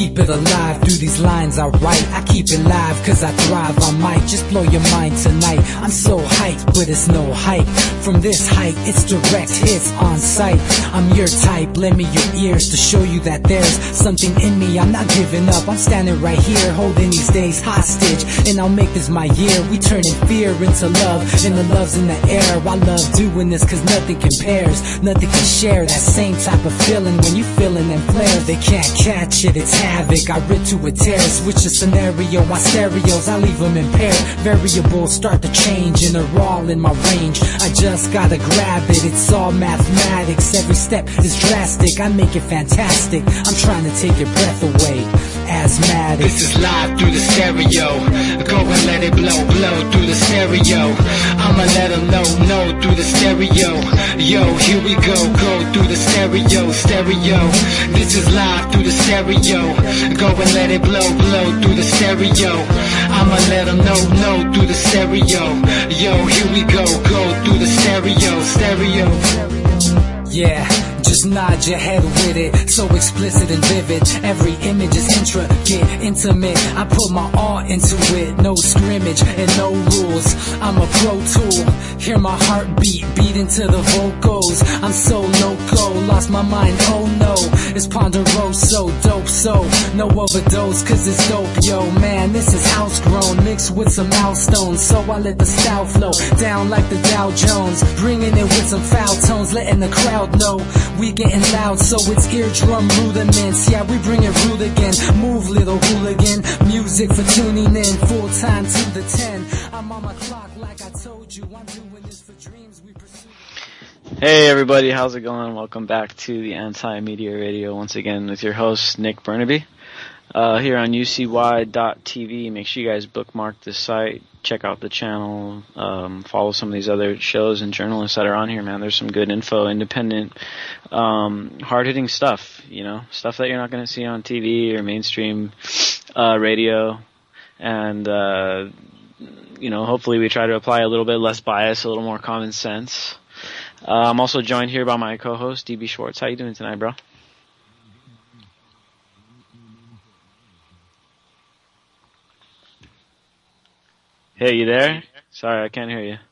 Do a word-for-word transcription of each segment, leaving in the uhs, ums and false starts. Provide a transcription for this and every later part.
keep it alive through these lines I write. I keep it live cause I thrive. I might just blow your mind tonight. I'm so hyped, but it's no hype. From this height, it's direct hits on sight. I'm your type, lend me your ears to show you that there's something in me. I'm not giving up, I'm standing right here, holding these days hostage. And I'll make this my year. We turning fear into love, and the love's in the air. I love doing this cause nothing compares. Nothing can share that same type of feeling when you feeling them flares. They can't catch it, it's havoc. I rip to a tear, switch a scenario on stereos, I leave them impaired. Variables start to change and they're all in my range. I just gotta grab it, it's all mathematics. Every step is drastic, I make it fantastic. I'm trying to take your breath away. Asthmatic. This is live through the stereo. Go and let it blow, blow through the stereo. I'ma let them know, know through the stereo. Yo, here we go, go through the stereo, stereo. This is live through the stereo. Go and let it blow, blow through the stereo. I'ma let them know, know through the stereo. Yo, here we go, go through the stereo, stereo. Yeah, just nod your head with it, so explicit and vivid. Every image is intricate, intimate. I put my all into it, no scrimmage and no rules. I'm a pro tool, hear my heartbeat, beat into the vocals. I'm so loco, lost my mind, oh no. It's ponderoso, dope, so no overdose, cause it's dope, yo. Man, this is house grown, mixed with some milestones. So I let the style flow down like the Dow Jones, bringing it with some foul tones, letting the crowd know we getting loud, so it's eardrum rudiments. Yeah, we bring it rude again. Move, little hooligan. Music for tuning in, full time to the ten. I'm on my clock like I told you. I'm doing this for dreams we pursue. Hey everybody, how's it going? Welcome back to the Anti-Media Radio once again with your host Nick Burnaby. Uh, here on U C Y dot T V. Make sure you guys bookmark the site, check out the channel, um, follow some of these other shows and journalists that are on here, man. There's some good info, independent, um, hard-hitting stuff, you know, stuff that you're not going to see on T V or mainstream uh, radio. And, uh, you know, hopefully we try to apply a little bit less bias, a little more common sense. Uh, I'm also joined here by my co-host, D B Schwartz. How you doing tonight, bro? Hey, you there? Sorry, I can't hear you.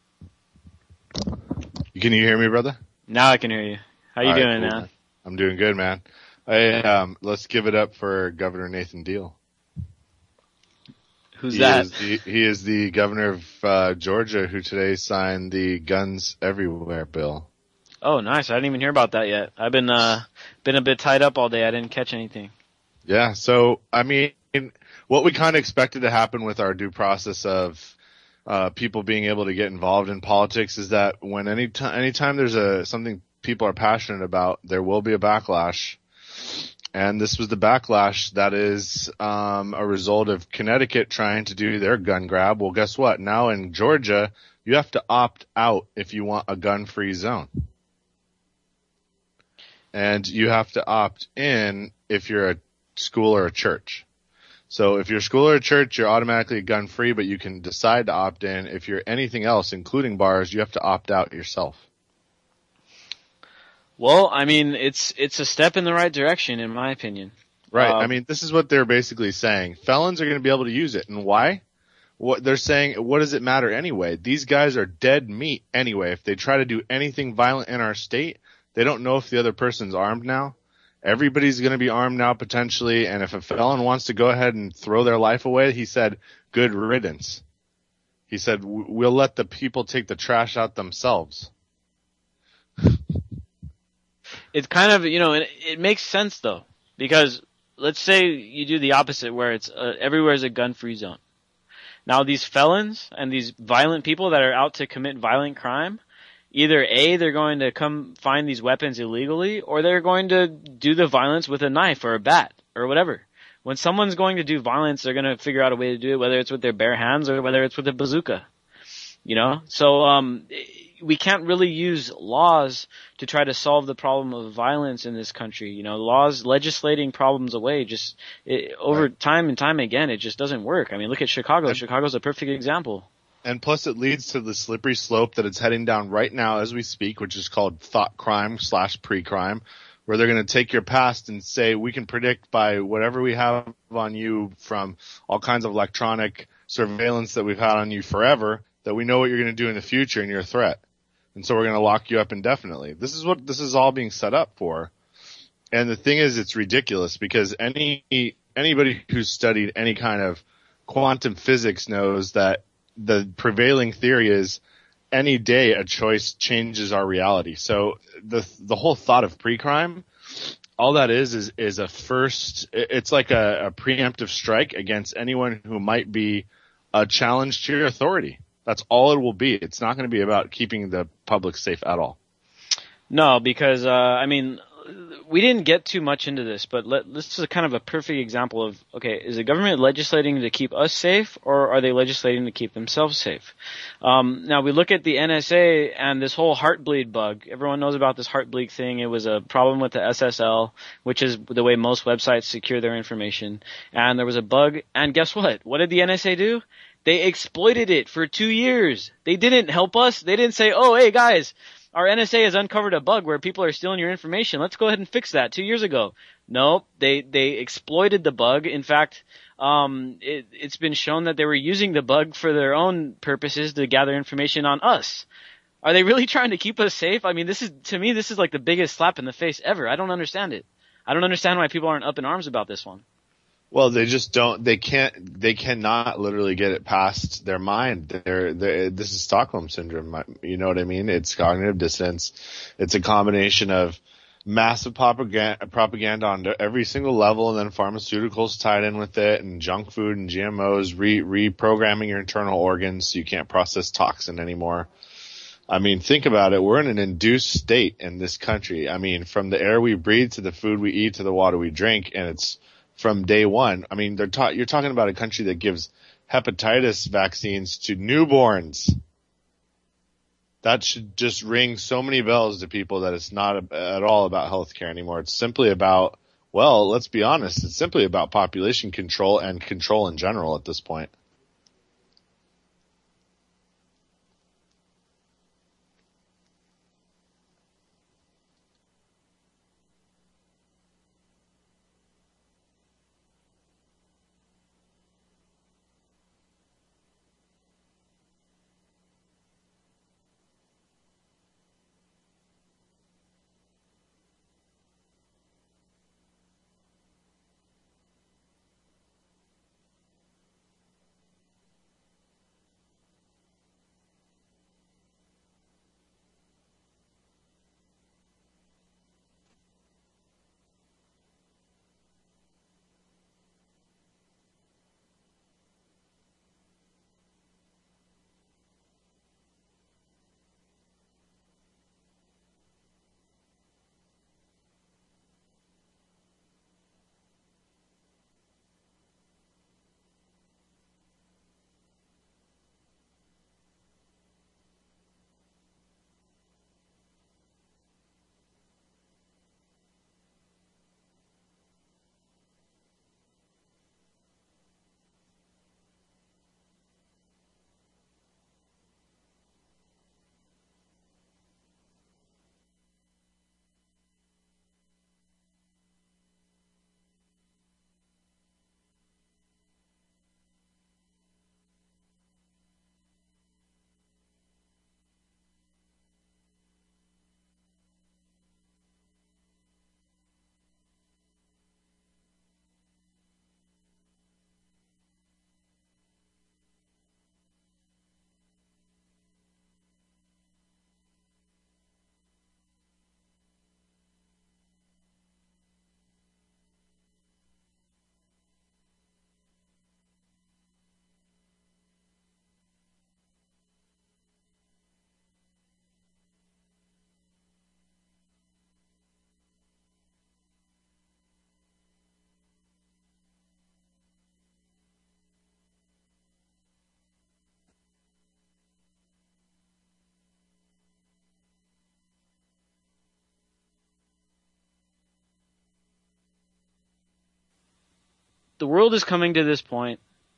Can you hear me, brother? Now I can hear you. How you All right, doing, cool, man? man? I'm doing good, man. I, um, let's give it up for Governor Nathan Deal. Who's he that? Is the, he is the governor of uh, Georgia who today signed the Guns Everywhere bill. Oh, nice. I didn't even hear about that yet. I've been uh been a bit tied up all day. I didn't catch anything. Yeah, so, I mean, what we kind of expected to happen with our due process of uh, people being able to get involved in politics is that when any t- anytime there's a something people are passionate about, there will be a backlash. And this was the backlash that is um, a result of Connecticut trying to do their gun grab. Well, guess what? Now in Georgia, you have to opt out if you want a gun-free zone. And you have to opt in if you're a school or a church. So if you're a school or a church, you're automatically gun free, but you can decide to opt in. If you're anything else, including bars, you have to opt out yourself. Well, I mean, it's it's a step in the right direction, in my opinion. Right. Um, I mean, this is what they're basically saying. Felons are going to be able to use it. And why? What they're saying, what does it matter anyway? These guys are dead meat anyway. If they try to do anything violent in our state, they don't know if the other person's armed now. Everybody's going to be armed now potentially, and if a felon wants to go ahead and throw their life away, he said, good riddance. He said, we'll let the people take the trash out themselves. It's kind of, you know, it, it makes sense though, because let's say you do the opposite where it's uh, everywhere is a gun-free zone. Now these felons and these violent people that are out to commit violent crime, either A, they're going to come find these weapons illegally, or they're going to do the violence with a knife or a bat or whatever. When someone's going to do violence, they're going to figure out a way to do it, whether it's with their bare hands or whether it's with a bazooka. You know? So, um, we can't really use laws to try to solve the problem of violence in this country. You know, laws legislating problems away just, it, over right. time and time again, it just doesn't work. I mean, look at Chicago. And- Chicago's a perfect example. And plus it leads to the slippery slope that it's heading down right now as we speak, which is called thought crime slash pre-crime, where they're going to take your past and say, we can predict by whatever we have on you from all kinds of electronic surveillance that we've had on you forever, that we know what you're going to do in the future and you're a threat. And so we're going to lock you up indefinitely. This is what this is all being set up for. And the thing is, it's ridiculous because any anybody who's studied any kind of quantum physics knows that the prevailing theory is any day a choice changes our reality. So the the whole thought of pre-crime, all that is is is a first. It's like a, a preemptive strike against anyone who might be a challenge to your authority. That's all it will be. It's not going to be about keeping the public safe at all. No, because, uh, I mean, we didn't get too much into this, but let, this is a kind of a perfect example of, okay, is the government legislating to keep us safe, or are they legislating to keep themselves safe? Um, now, we look at the N S A and this whole Heartbleed bug. Everyone knows about this Heartbleed thing. It was a problem with the S S L, which is the way most websites secure their information. And there was a bug, and guess what? What did the N S A do? They exploited it for two years. They didn't help us. They didn't say, oh, hey, guys, our N S A has uncovered a bug where people are stealing your information. Let's go ahead and fix that two years ago. No, they they exploited the bug. In fact, um, it, it's been shown that they were using the bug for their own purposes to gather information on us. Are they really trying to keep us safe? I mean, this is, to me, this is like the biggest slap in the face ever. I don't understand it. I don't understand why people aren't up in arms about this one. Well, they just don't. They can't. They cannot literally get it past their mind. They're, they're, this is Stockholm syndrome. You know what I mean? It's cognitive dissonance. It's a combination of massive propaganda, propaganda on every single level, and then pharmaceuticals tied in with it, and junk food and G M Os, re reprogramming your internal organs so you can't process toxin anymore. I mean, think about it. We're in an induced state in this country. I mean, from the air we breathe to the food we eat to the water we drink, and it's from day one. I mean, they're ta- you're talking about a country that gives hepatitis vaccines to newborns. That should just ring so many bells to people that it's not a, at all about healthcare anymore. It's simply about, well, let's be honest, it's simply about population control and control in general at this point. The world is coming to this point.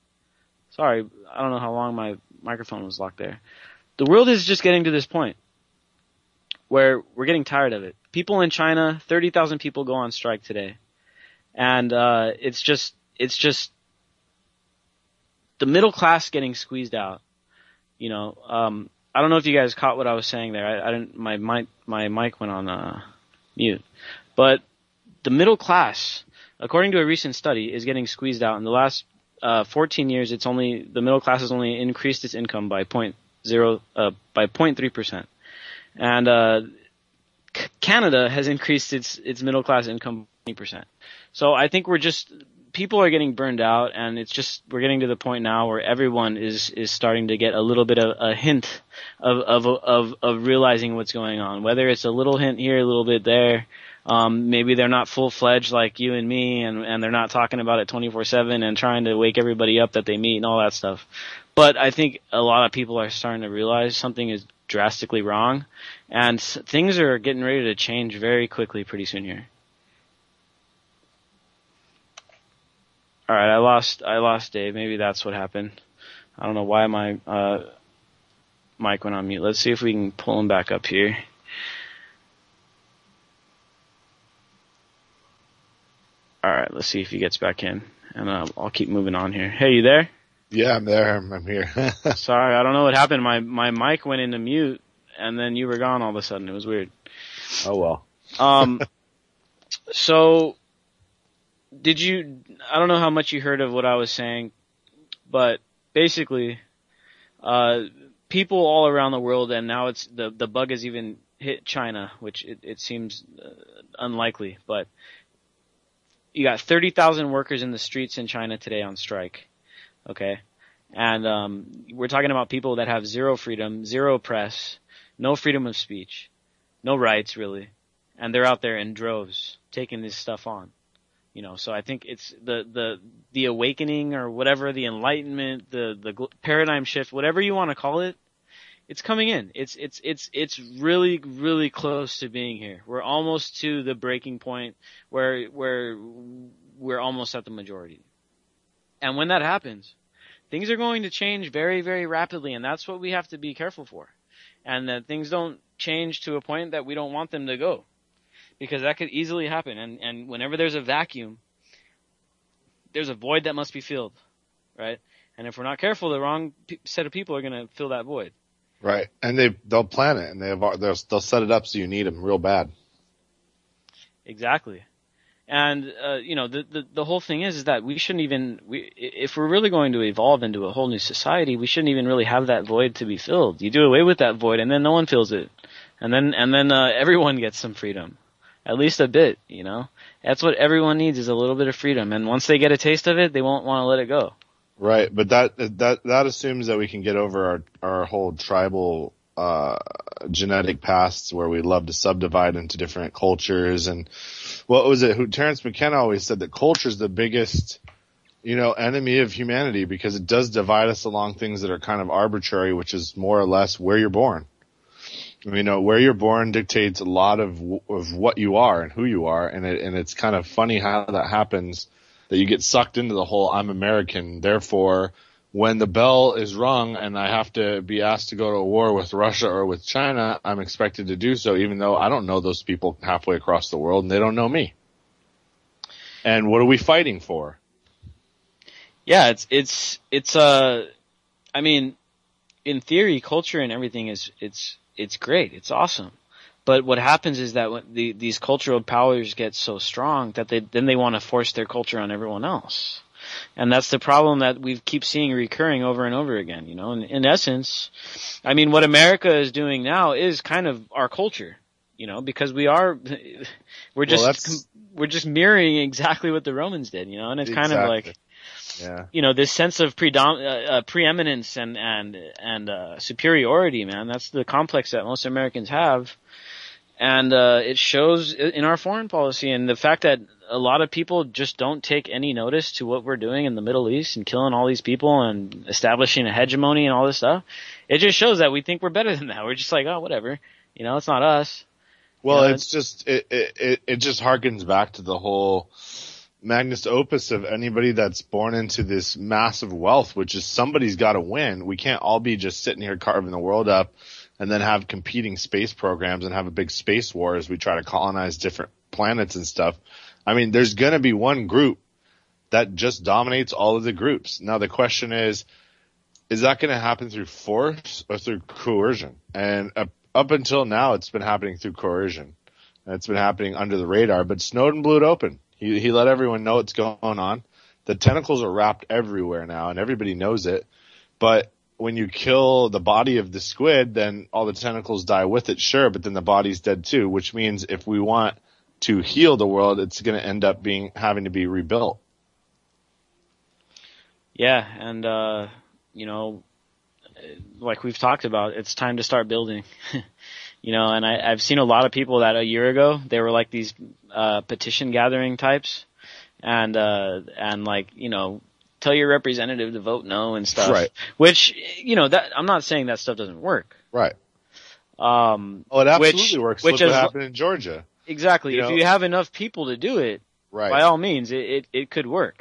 Sorry, I don't know how long my microphone was locked there. The world is just getting to this point where we're getting tired of it. people in China, thirty thousand people go on strike today. And, uh, it's just, it's just the middle class getting squeezed out. You know, um, I don't know if you guys caught what I was saying there. I, I didn't, my mic, my mic went on, uh, mute. But the middle class, according to a recent study, is getting squeezed out. In the last, uh, fourteen years, it's only, the middle class has only increased its income by point zero, uh, by zero point three percent. And, uh, C- Canada has increased its, its middle class income by twenty percent. So I think we're just, people are getting burned out, and it's just, we're getting to the point now where everyone is, is starting to get a little bit of a hint of, of, of, of realizing what's going on. Whether it's a little hint here, a little bit there. Um, maybe they're not full-fledged like you and me, and, and they're not talking about it twenty-four seven and trying to wake everybody up that they meet and all that stuff. But I think a lot of people are starting to realize something is drastically wrong, and s- things are getting ready to change very quickly pretty soon here. All right, I lost I lost Dave. Maybe that's what happened. I don't know why my uh, mic went on mute. Let's see if we can pull him back up here. All right, let's see if he gets back in, and uh, I'll keep moving on here. Hey, you there? Yeah, I'm there. I'm, I'm here. Sorry, I don't know what happened. My my mic went into mute, and then you were gone all of a sudden. It was weird. Oh well. Um. So, did you? I don't know how much you heard of what I was saying, but basically, uh, people all around the world, and now it's the the bug has even hit China, which it, it seems uh, unlikely, but you got thirty thousand workers in the streets in China today on strike. Okay. And, um, we're talking about people that have zero freedom, zero press, no freedom of speech, no rights really. And they're out there in droves taking this stuff on. You know, so I think it's the, the, the awakening or whatever, the enlightenment, the, the gl- paradigm shift, whatever you want to call it, it's coming in. It's, it's, it's, it's really, really close to being here. We're almost to the breaking point where, where we're almost at the majority. And when that happens, things are going to change very, very rapidly, and that's what we have to be careful for. And that things don't change to a point that we don't want them to go. Because that could easily happen. And, and whenever there's a vacuum, there's a void that must be filled, right? And if we're not careful, the wrong pe- set of people are going to fill that void. Right, and they they'll plan it, and they have they'll they'll set it up so you need them real bad. Exactly. And, uh, you know, the, the, the whole thing is, is that we shouldn't even, we, if we're really going to evolve into a whole new society, we shouldn't even really have that void to be filled. You do away with that void and then no one fills it. And then, and then, uh, everyone gets some freedom. At least a bit, you know? That's what everyone needs, is a little bit of freedom. And once they get a taste of it, they won't want to let it go. Right, but that, that, that assumes that we can get over our, our whole tribal, uh, genetic pasts where we love to subdivide into different cultures. And what was it? Who Terrence McKenna always said that culture is the biggest, you know, enemy of humanity, because it does divide us along things that are kind of arbitrary, which is more or less where you're born. You know, where you're born dictates a lot of of what you are and who you are, and it, and it's kind of funny how that happens, that you get sucked into the whole I'm American, therefore when the bell is rung and I have to be asked to go to a war with Russia or with China, I'm expected to do so, even though I don't know those people halfway across the world and they don't know me. And what are we fighting for? Yeah, it's, it's, it's, uh, I mean, in theory, culture and everything is, it's, it's great. It's awesome. But what happens is that when the, these cultural powers get so strong that they, then they want to force their culture on everyone else. And that's the problem that we keep seeing recurring over and over again, you know. In, in essence, I mean, what America is doing now is kind of our culture, you know, because we are, we're just, well, we're just mirroring exactly what the Romans did, you know, and it's kind exactly. of like, yeah. you know, this sense of predom- uh, uh, preeminence and, and, and, uh, superiority, man. That's the complex that most Americans have. And, uh, it shows in our foreign policy, and the fact that a lot of people just don't take any notice to what we're doing in the Middle East and killing all these people and establishing a hegemony and all this stuff. It just shows that we think we're better than that. We're just like, oh, whatever. You know, it's not us. Well, you know, it's just, it, it, it just harkens back to the whole magnus opus of anybody that's born into this massive wealth, which is somebody's got to win. We can't all be just sitting here carving the world up, and then have competing space programs and have a big space war as we try to colonize different planets and stuff. I mean, there's going to be one group that just dominates all of the groups. Now the question is, is that going to happen through force or through coercion? And up, up until now, it's been happening through coercion. And it's been happening under the radar, but Snowden blew it open. He, he let everyone know what's going on. The tentacles are wrapped everywhere now, and everybody knows it. But when you kill the body of the squid, then all the tentacles die with it, sure, but then the body's dead too, which means if we want to heal the world, it's going to end up being having to be rebuilt. Yeah, and uh, you know, like we've talked about, it's time to start building. You know, and I, I've seen a lot of people that a year ago they were like these uh, petition gathering types, and uh, and like you know, tell your representative to vote no and stuff. Right. Which you know, that I'm not saying that stuff doesn't work. Right. Um, oh, it absolutely which, works. Which Look is, what happened in Georgia. Exactly. You if know? you have enough people to do it, right. by all means, it, it, it could work.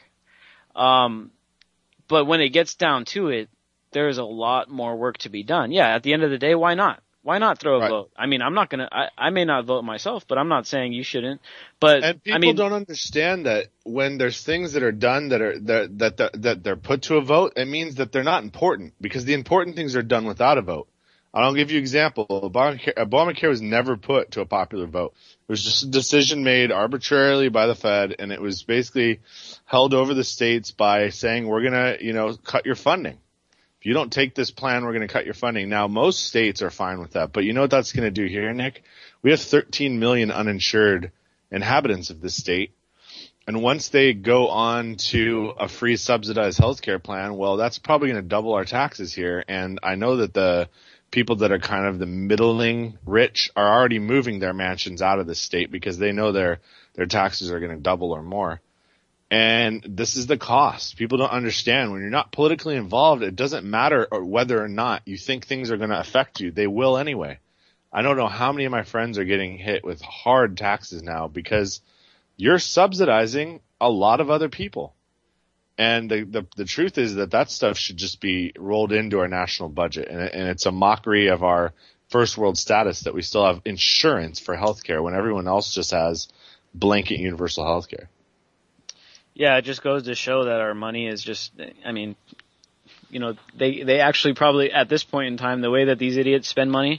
Um, but when it gets down to it, there's a lot more work to be done. Yeah, at the end of the day, why not? Why not throw a right. vote? I mean, I'm not gonna. I, I may not vote myself, but I'm not saying you shouldn't. But and people I mean, don't understand that when there's things that are done that are that that that, that they're put to a vote, it means that they're not important because the important things are done without a vote. I'll give you an example. Obamacare, Obamacare was never put to a popular vote. It was just a decision made arbitrarily by the Fed, and it was basically held over the states by saying, we're going to, you know, cut your funding. If you don't take this plan, we're going to cut your funding. Now, most states are fine with that, but you know what that's going to do here, Nick? We have thirteen million uninsured inhabitants of this state. And once they go on to a free subsidized healthcare plan, well, that's probably going to double our taxes here. And I know that the people that are kind of the middling rich are already moving their mansions out of the state because they know their their taxes are going to double or more. And this is the cost. People don't understand. When you're not politically involved, it doesn't matter whether or not you think things are going to affect you. They will anyway. I don't know how many of my friends are getting hit with hard taxes now because you're subsidizing a lot of other people. And the, the the truth is that that stuff should just be rolled into our national budget. And, and it's a mockery of our first world status that we still have insurance for healthcare when everyone else just has blanket universal healthcare. Yeah, it just goes to show that our money is just, I mean, you know, they, they actually probably, at this point in time, the way that these idiots spend money,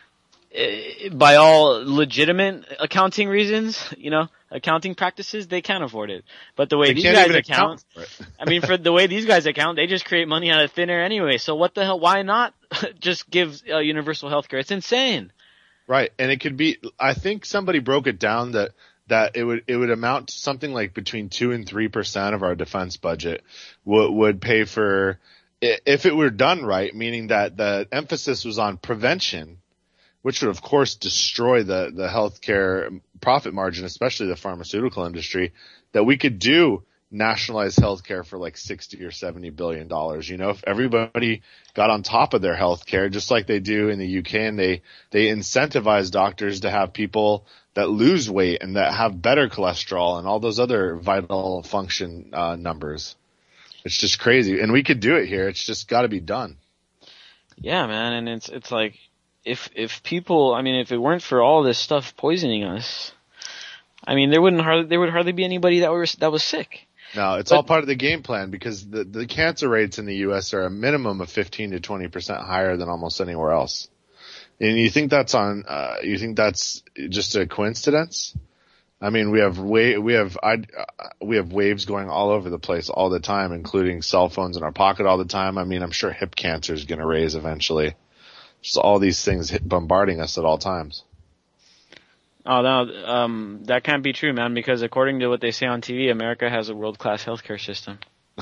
by all legitimate accounting reasons, you know, accounting practices, they can't afford it. But the way they these can't guys even account, account for it. I mean, for the way these guys account, they just create money out of thin air anyway. So what the hell? Why not just give uh, universal health care? It's insane. Right, and it could be. I think somebody broke it down that that it would it would amount to something like between two and three percent of our defense budget would would pay for if it were done right, meaning that the emphasis was on prevention, which would, of course, destroy the, the healthcare profit margin, especially the pharmaceutical industry, that we could do nationalized healthcare for like sixty or seventy billion dollars. You know, if everybody got on top of their healthcare, just like they do in the U K, and they, they incentivize doctors to have people that lose weight and that have better cholesterol and all those other vital function uh, numbers. It's just crazy. And we could do it here. It's just got to be done. Yeah, man. And it's, it's like, If if people, I mean, if it weren't for all this stuff poisoning us, I mean, there wouldn't hardly there would hardly be anybody that was that was sick. No, it's but, all part of the game plan because the the cancer rates in the U S are a minimum of fifteen to twenty percent higher than almost anywhere else. And you think that's on? Uh, you think that's just a coincidence? I mean, we have wa- we have I, uh, we have waves going all over the place all the time, including cell phones in our pocket all the time. I mean, I'm sure hip cancer is going to raise eventually. Just all these things hit, bombarding us at all times. Oh no, um, that can't be true, man. Because according to what they say on T V, America has a world-class healthcare system.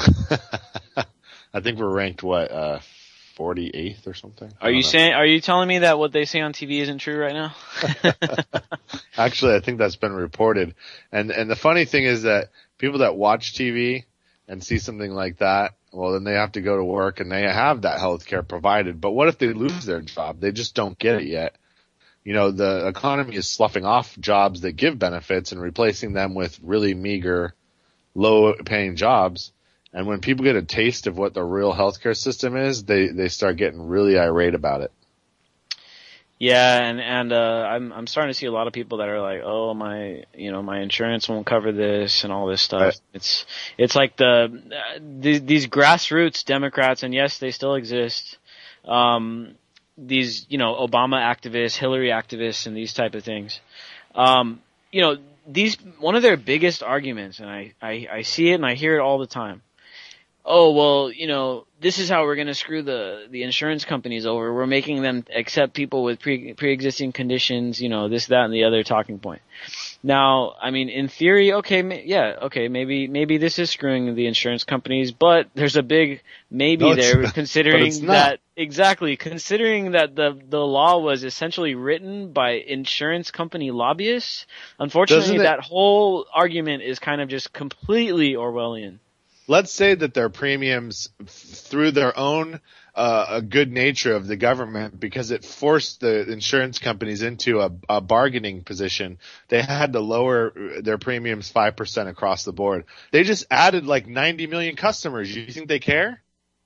I think we're ranked what, uh, forty-eighth or something. Are you know. saying? Are you telling me that what they say on T V isn't true right now? Actually, I think that's been reported. And and the funny thing is that people that watch T V and see something like that, well, then they have to go to work and they have that health care provided. But what if they lose their job? They just don't get it yet. You know, the economy is sloughing off jobs that give benefits and replacing them with really meager, low-paying jobs. And when people get a taste of what the real healthcare system is, they, they start getting really irate about it. Yeah, and and uh, I'm I'm starting to see a lot of people that are like, oh my, you know, my insurance won't cover this and all this stuff. Right. It's it's like the uh, these, these grassroots Democrats, and yes, they still exist. Um, these you know Obama activists, Hillary activists, and these type of things. Um, you know, these one of their biggest arguments, and I, I I see it and I hear it all the time. Oh, well, you know, this is how we're going to screw the, the insurance companies over. We're making them accept people with pre, pre-existing conditions, you know, this, that, and the other talking point. Now, I mean, in theory, okay, yeah, okay, maybe, maybe this is screwing the insurance companies, but there's a big maybe No, there not. considering that, exactly, considering that the, the law was essentially written by insurance company lobbyists. Unfortunately, that whole argument is kind of just completely Orwellian. Let's say that their premiums, f- through their own uh, a good nature of the government, because it forced the insurance companies into a, a bargaining position, they had to lower their premiums five percent across the board. They just added like ninety million customers. You think they care?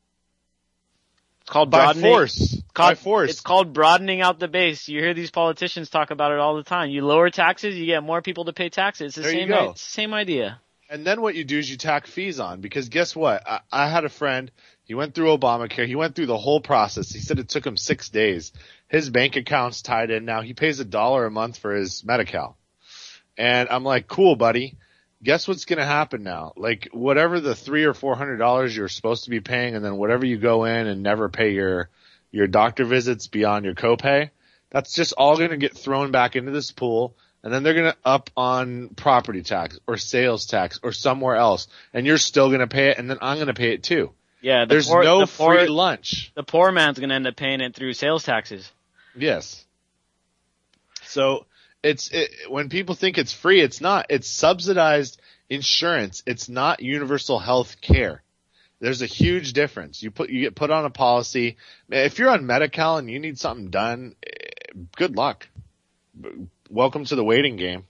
It's called By broadening. force. Called, By force. It's called broadening out the base. You hear these politicians talk about it all the time. You lower taxes, you get more people to pay taxes. It's the There you same, go. it's the same idea. And then what you do is you tack fees on, because guess what? I, I had a friend, he went through Obamacare, he went through the whole process. He said it took him six days. His bank account's tied in now. He pays a dollar a month for his Medi-Cal. And I'm like, cool, buddy. Guess what's going to happen now? Like, whatever the three or four hundred dollars you're supposed to be paying, and then whatever you go in and never pay your your doctor visits beyond your copay, that's just all going to get thrown back into this pool. And then they're going to up on property tax or sales tax or somewhere else, and you're still going to pay it, and then I'm going to pay it too. Yeah, the There's poor, no the poor, free lunch. The poor man's going to end up paying it through sales taxes. Yes. So it's it, when people think it's free, it's not. It's subsidized insurance. It's not universal health care. There's a huge difference. You put you get put on a policy. If you're on Medi-Cal and you need something done, good luck. Welcome to the waiting game.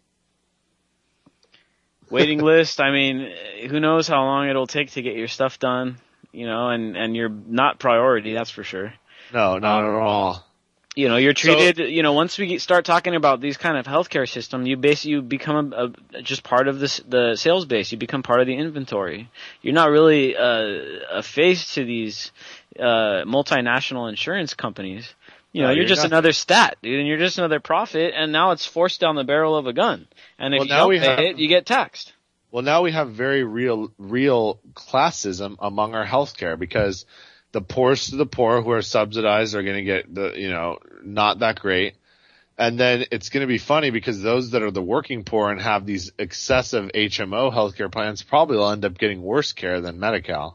Waiting list. I mean, who knows how long it'll take to get your stuff done, you know, and, and you're not priority, that's for sure. No, not Um, at all. You know, you're treated, So- you know, once we get, start talking about these kind of healthcare system, you basically you become a, a, just part of this, the sales base. You become part of the inventory. You're not really a, a face to these uh, multinational insurance companies. You know, No, you're, you're just nothing. another stat, dude, and you're just another profit, and now it's forced down the barrel of a gun. And if Well, you now don't we pay have- it, you get taxed. Well, now we have very real, real classism among our healthcare, because the poorest of the poor who are subsidized are going to get the, you know, not that great. And then it's going to be funny because those that are the working poor and have these excessive H M O healthcare plans probably will end up getting worse care than Medi-Cal.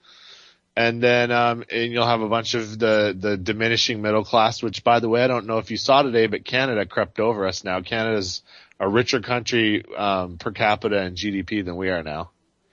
And then, um, and you'll have a bunch of the, the diminishing middle class, which, by the way, I don't know if you saw today, but Canada crept over us now. Canada's a richer country, um, per capita and G D P than we are now.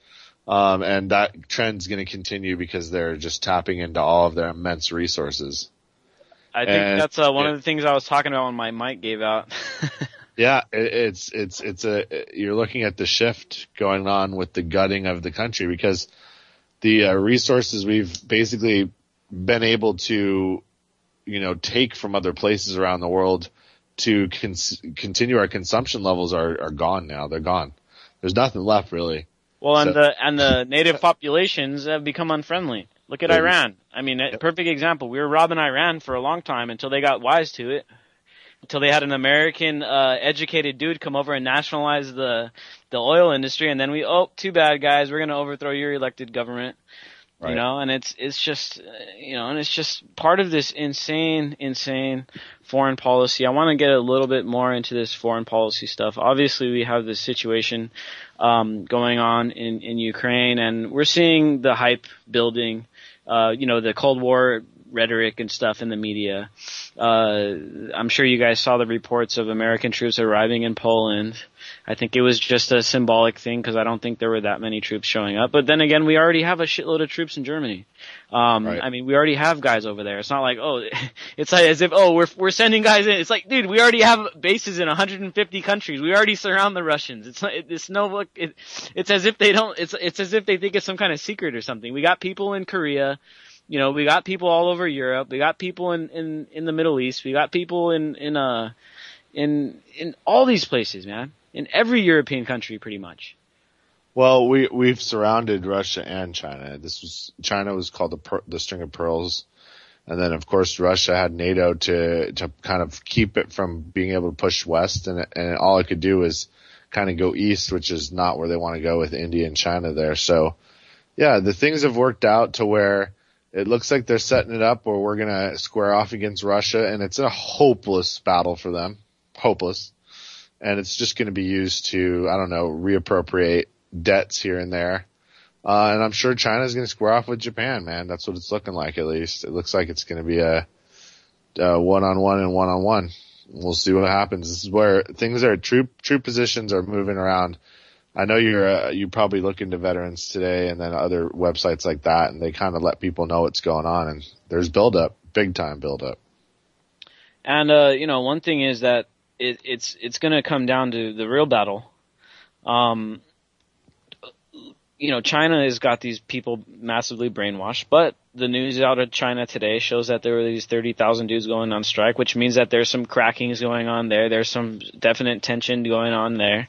Um, and that trend's going to continue because they're just tapping into all of their immense resources. I think And that's uh, one it- of the things I was talking about when my mic gave out. Yeah, it, it's, it's, it's a, you're looking at the shift going on with the gutting of the country, because the uh, resources we've basically been able to, you know, take from other places around the world to cons- continue our consumption levels are, are gone now. They're gone. There's nothing left, really. Well, and So- the and the native populations have become unfriendly. Look at Yep. Iran. I mean, a perfect example. We were robbing Iran for a long time until they got wise to it. Until they had an American uh, educated dude come over and nationalize the the oil industry, and then we, oh, too bad, guys, we're going to overthrow your elected government. Right. You know, and it's it's just uh, you know, and it's just part of this insane, insane foreign policy. I want to get a little bit more into this foreign policy stuff. Obviously, we have this situation um, going on in in Ukraine, and we're seeing the hype building. Uh, you know, the Cold War rhetoric and stuff in the media. Uh, I'm sure you guys saw the reports of American troops arriving in Poland. I think it was just a symbolic thing because I don't think there were that many troops showing up. But then again, we already have a shitload of troops in Germany. Um, Right. I mean, we already have guys over there. It's not like, oh, it's like as if, oh, we're, we're sending guys in. It's like, dude, we already have bases in one hundred fifty countries. We already surround the Russians. It's not, it's no, it, it's as if they don't, it's, it's as if they think it's some kind of secret or something. We got people in Korea. You know, we got people all over Europe. We got people in, in, in the Middle East. We got people in, in, uh, in, in all these places, man. In every European country, pretty much. Well, we, we've surrounded Russia and China. This was, China was called the, per, the String of Pearls. And then, of course, Russia had NATO to, to kind of keep it from being able to push west. And, and all it could do was kind of go east, which is not where they want to go with India and China there. So, yeah, the things have worked out to where it looks like they're setting it up where we're going to square off against Russia, and it's a hopeless battle for them. Hopeless. And it's just going to be used to, I don't know, reappropriate debts here and there. Uh, and I'm sure China's going to square off with Japan, man. That's what it's looking like, at least. It looks like it's going to be a, a one-on-one and one-on-one. We'll see what happens. This is where things are, troop, troop positions are moving around. I know you're, uh, you probably look into Veterans Today and then other websites like that, and they kind of let people know what's going on, and there's build-up, big-time build-up. And, uh, you know, one thing is that it, it's, it's gonna come down to the real battle. Um, you know, China has got these people massively brainwashed, but the news out of China today shows that there were these thirty thousand dudes going on strike, which means that there's some crackings going on there. There's some definite tension going on there.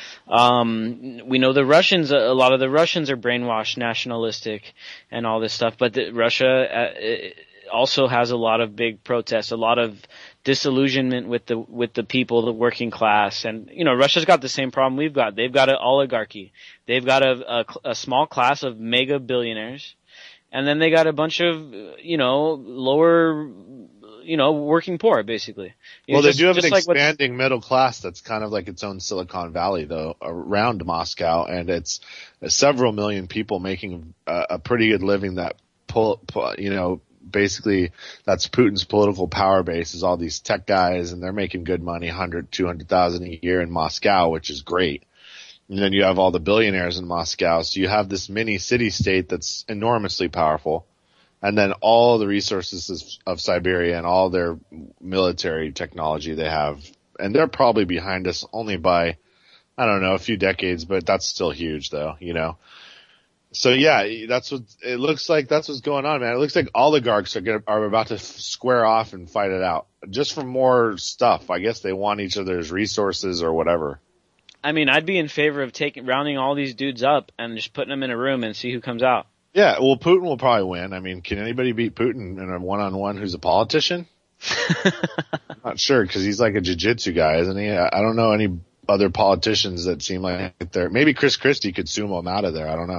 Um, we know the Russians, a lot of the Russians are brainwashed, nationalistic, and all this stuff, but the, Russia uh, also has a lot of big protests, a lot of disillusionment with the, with the people, the working class. And, you know, Russia's got the same problem we've got. They've got an oligarchy. They've got a, a, a small class of mega billionaires. And then they got a bunch of, you know, lower, you know, working poor, basically. You well, know, they just, do have an like expanding middle class that's kind of like its own Silicon Valley, though, around Moscow, and it's several million people making a, a pretty good living that, pull, pull, you know, basically that's Putin's political power base is all these tech guys, and they're making good money, one hundred, two hundred thousand a year in Moscow, which is great. And then you have all the billionaires in Moscow, so you have this mini city-state that's enormously powerful. And then all the resources of, of Siberia and all their military technology they have. And they're probably behind us only by, I don't know, a few decades, but that's still huge though, you know. So yeah, that's what, it looks like that's what's going on, man. It looks like oligarchs are gonna, are about to square off and fight it out. Just for more stuff. I guess they want each other's resources or whatever. I mean, I'd be in favor of taking, rounding all these dudes up and just putting them in a room and see who comes out. Yeah, well, Putin will probably win. I mean, can anybody beat Putin in a one-on-one who's a politician? I'm not sure, because he's like a jiu-jitsu guy, isn't he? I don't know any other politicians that seem like they're... Maybe Chris Christie could sumo him out of there. I don't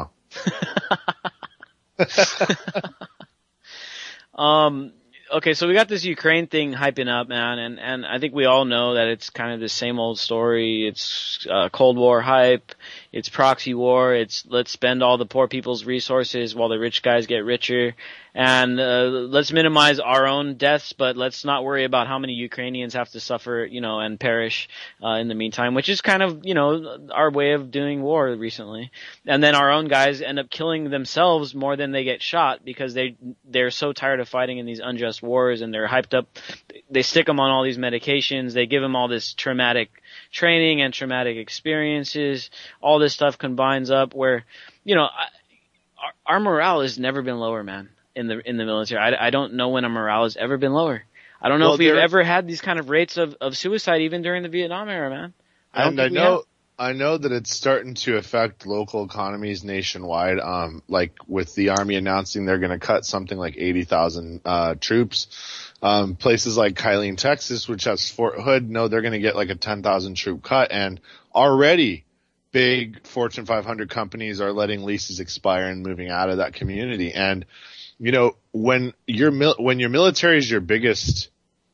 know. um... Okay, so we got this Ukraine thing hyping up, man, and, and I think we all know that it's kind of the same old story. It's uh, Cold War hype, it's proxy war, it's let's spend all the poor people's resources while the rich guys get richer, and uh, let's minimize our own deaths, but let's not worry about how many Ukrainians have to suffer, you know, and perish uh, in the meantime, which is kind of, you know, our way of doing war recently. And then our own guys end up killing themselves more than they get shot because they they're so tired of fighting in these unjust wars, and they're hyped up. They stick them on all these medications. They give them all this traumatic training and traumatic experiences. All this stuff combines up where, you know, I, our, our morale has never been lower, man, in the in the military. I, I don't know when our morale has ever been lower. I don't know well, if we've there, ever had these kind of rates of, of suicide even during the Vietnam era, man. I don't and I think we know. have. I know that it's starting to affect local economies nationwide. Um, like with the Army announcing they're going to cut something like eighty thousand uh, troops. Um, places like Kylene, Texas, which has Fort Hood, know they're going to get like a ten thousand troop cut. And already big Fortune five hundred companies are letting leases expire and moving out of that community. And, you know, when your mil- when your military is your biggest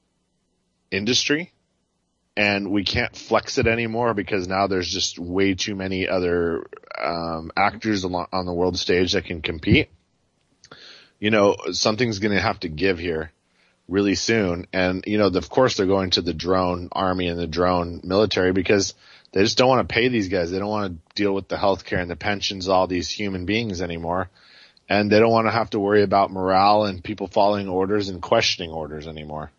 industry, and we can't flex it anymore because now there's just way too many other um, actors on the world stage that can compete. You know, something's going to have to give here really soon. And, you know, the, of course they're going to the drone army and the drone military because they just don't want to pay these guys. They don't want to deal with the healthcare and the pensions of all these human beings anymore. And they don't want to have to worry about morale and people following orders and questioning orders anymore.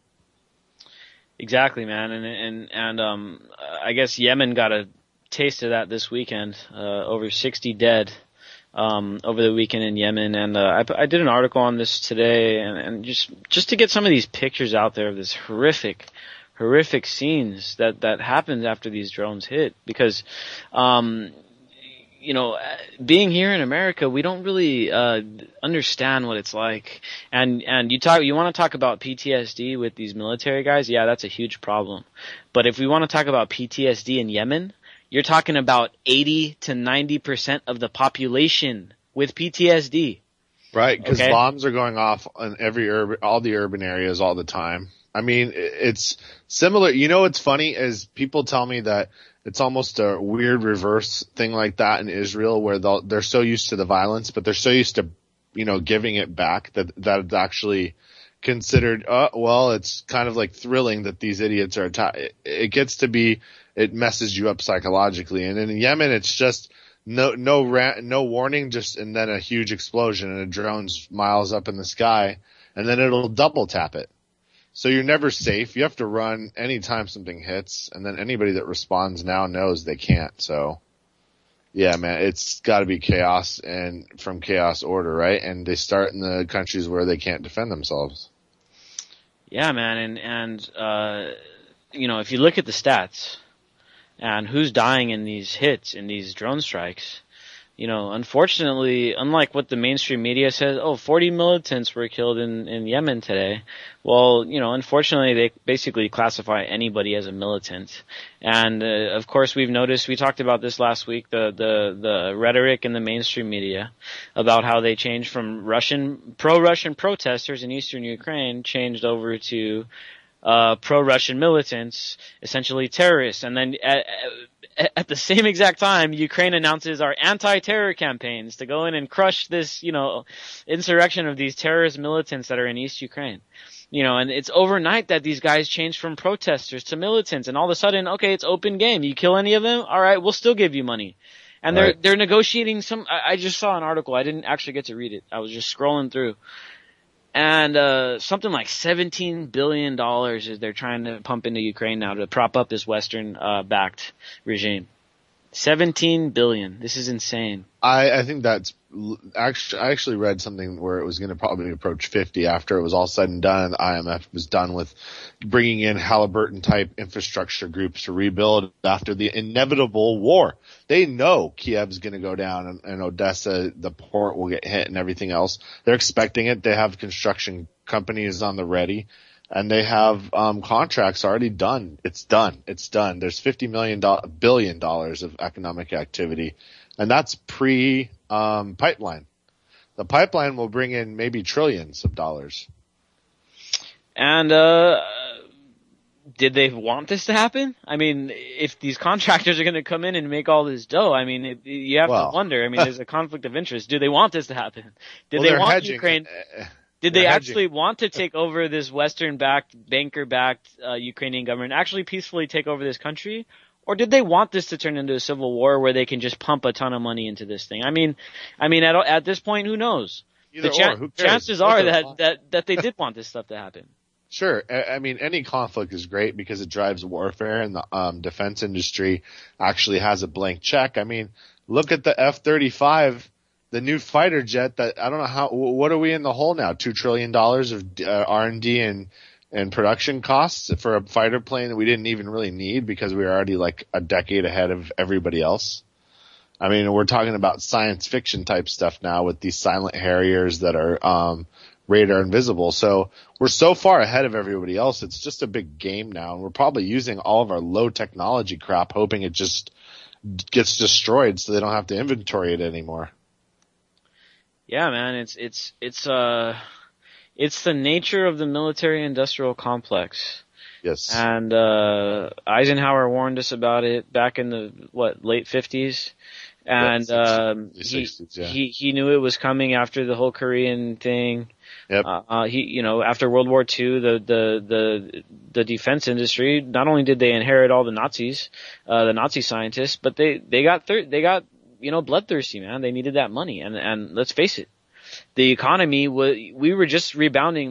Exactly, man, and and and um, I guess Yemen got a taste of that this weekend. Uh, over sixty dead um, over the weekend in Yemen, and uh, I, I did an article on this today, and, and just just to get some of these pictures out there of this horrific, horrific scenes that that happened after these drones hit, because, um, you know, being here in America, we don't really uh, understand what it's like, and and you talk, you want to talk about P T S D with these military guys, yeah, that's a huge problem, but if we want to talk about P T S D in Yemen, you're talking about eighty to ninety percent of the population with P T S D. Right, because okay? bombs are going off in every urban, all the urban areas all the time. I mean, it's similar. You know what's funny is people tell me that it's almost a weird reverse thing like that in Israel, where they'll, they're so used to the violence, but they're so used to, you know, giving it back that that it's actually considered, uh, well, it's kind of like thrilling that these idiots are atta- it, it gets to be, it messes you up psychologically. And in Yemen, it's just no, no, ra- no warning, just, and then a huge explosion and a drone's miles up in the sky, and then it'll double tap it. So you're never safe. You have to run anytime something hits, and then anybody that responds now knows they can't. So yeah, man, it's gotta be chaos, and from chaos order, right? And they start in the countries where they can't defend themselves. Yeah, man, and, and, uh, you know, if you look at the stats, and who's dying in these hits, in these drone strikes, you know, unfortunately, unlike what the mainstream media says, oh, forty militants were killed in, in Yemen today. Well, you know, unfortunately, they basically classify anybody as a militant. And, uh, of course, we've noticed, we talked about this last week, the, the, the rhetoric in the mainstream media about how they changed from Russian, pro-Russian protesters in eastern Ukraine, changed over to Uh, pro-Russian militants, essentially terrorists. And then at, at the same exact time, Ukraine announces our anti-terror campaigns to go in and crush this, you know, insurrection of these terrorist militants that are in East Ukraine. You know, and it's overnight that these guys changed from protesters to militants, and all of a sudden, okay, it's open game. You kill any of them? All right, we'll still give you money. And they're, Right. they're negotiating some, I, I just saw an article. I didn't actually get to read it. I was just scrolling through. And, uh, something like seventeen billion dollars is they're trying to pump into Ukraine now to prop up this Western, uh, backed regime. seventeen billion. This is insane. I, I think that's actually, I actually read something where it was going to probably approach fifty after it was all said and done. The I M F was done with bringing in Halliburton type infrastructure groups to rebuild after the inevitable war. They know Kiev's going to go down, and, and Odessa, the port will get hit and everything else. They're expecting it. They have construction companies on the ready, and they have um contracts already done. It's done. It's done. There's fifty million do- billion dollars of economic activity, and that's pre um pipeline. The pipeline will bring in maybe trillions of dollars. And, uh, did they want this to happen? I mean, if these contractors are going to come in and make all this dough, I mean, it, you have well, to wonder. I mean, there's a conflict of interest. Do they want this to happen? Did well, they they're want hedging. Ukraine? Uh, Did they they're actually hedging. want to take over this Western-backed, banker-backed uh, Ukrainian government, actually peacefully take over this country? Or did they want this to turn into a civil war where they can just pump a ton of money into this thing? I mean, I mean, at at this point, who knows? Either the cha- or, who cares? chances What are the that, fuck? that, that they did want this stuff to happen. Sure. I I mean, any conflict is great because it drives warfare, and the um, defense industry actually has a blank check. I mean, look at the F thirty-five, the new fighter jet that I don't know how, what are we in the hole now? Two trillion dollars of uh, R and D and, and production costs for a fighter plane that we didn't even really need because we were already like a decade ahead of everybody else. I mean, we're talking about science fiction type stuff now with these silent Harriers that are, um, radar invisible. So we're so far ahead of everybody else. It's just a big game now. And we're probably using all of our low technology crap, hoping it just gets destroyed so they don't have to inventory it anymore. Yeah, man, it's, it's, it's, uh, it's the nature of the military industrial complex. Yes. And, uh, Eisenhower warned us about it back in the, what, late fifties. And, um, he, sixties, yeah. he, he knew it was coming after the whole Korean thing. Yep. Uh, uh, he, you know, after World War Two, the, the, the, the defense industry, not only did they inherit all the Nazis, uh, the Nazi scientists, but they, they got, thir- they got, you know, bloodthirsty, man. They needed that money. And, and let's face it, the economy was, we were just rebounding. Let,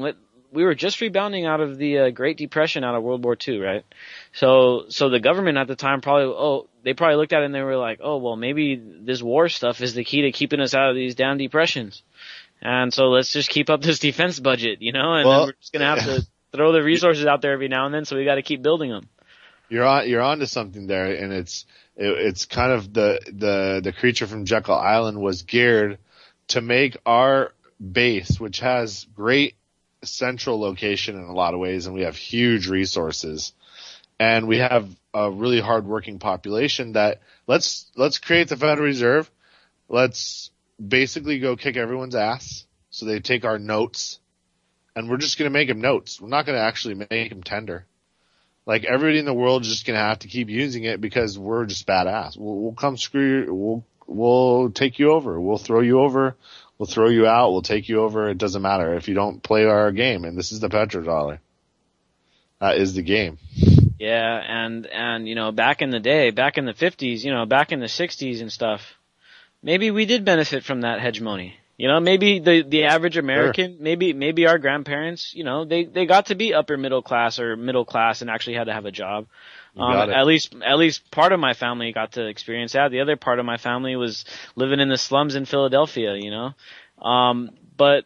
we were just rebounding out of the uh, Great Depression, out of World War Two, right? So, so the government at the time probably, oh, they probably looked at it and they were like, oh, well, maybe this war stuff is the key to keeping us out of these damn depressions. And so let's just keep up this defense budget, you know, and well, then we're just going to have to throw the resources out there every now and then, so we got to keep building them. You're on, you're onto something there, and it's, it, it's kind of the, the, the Creature from Jekyll Island was geared to make our base, which has great central location in a lot of ways, and we have huge resources, and we have a really hardworking population that let's, let's create the Federal Reserve. Let's basically go kick everyone's ass. So they take our notes, and we're just going to make them notes. We're not going to actually make them tender. Like, everybody in the world is just going to have to keep using it because we're just badass. We'll, we'll come screw you. We'll, we'll take you over. We'll throw you over. We'll throw you out. We'll take you over. It doesn't matter if you don't play our game. And this is the petrodollar. That is the game. Yeah. And, and, you know, back in the day, back in the fifties, you know, back in the sixties and stuff, maybe we did benefit from that hegemony. You know, maybe the, the average American, sure. maybe, maybe our grandparents, you know, they, they got to be upper middle class or middle class and actually had to have a job. Um, at least, at least part of my family got to experience that. The other part of my family was living in the slums in Philadelphia, you know. Um, but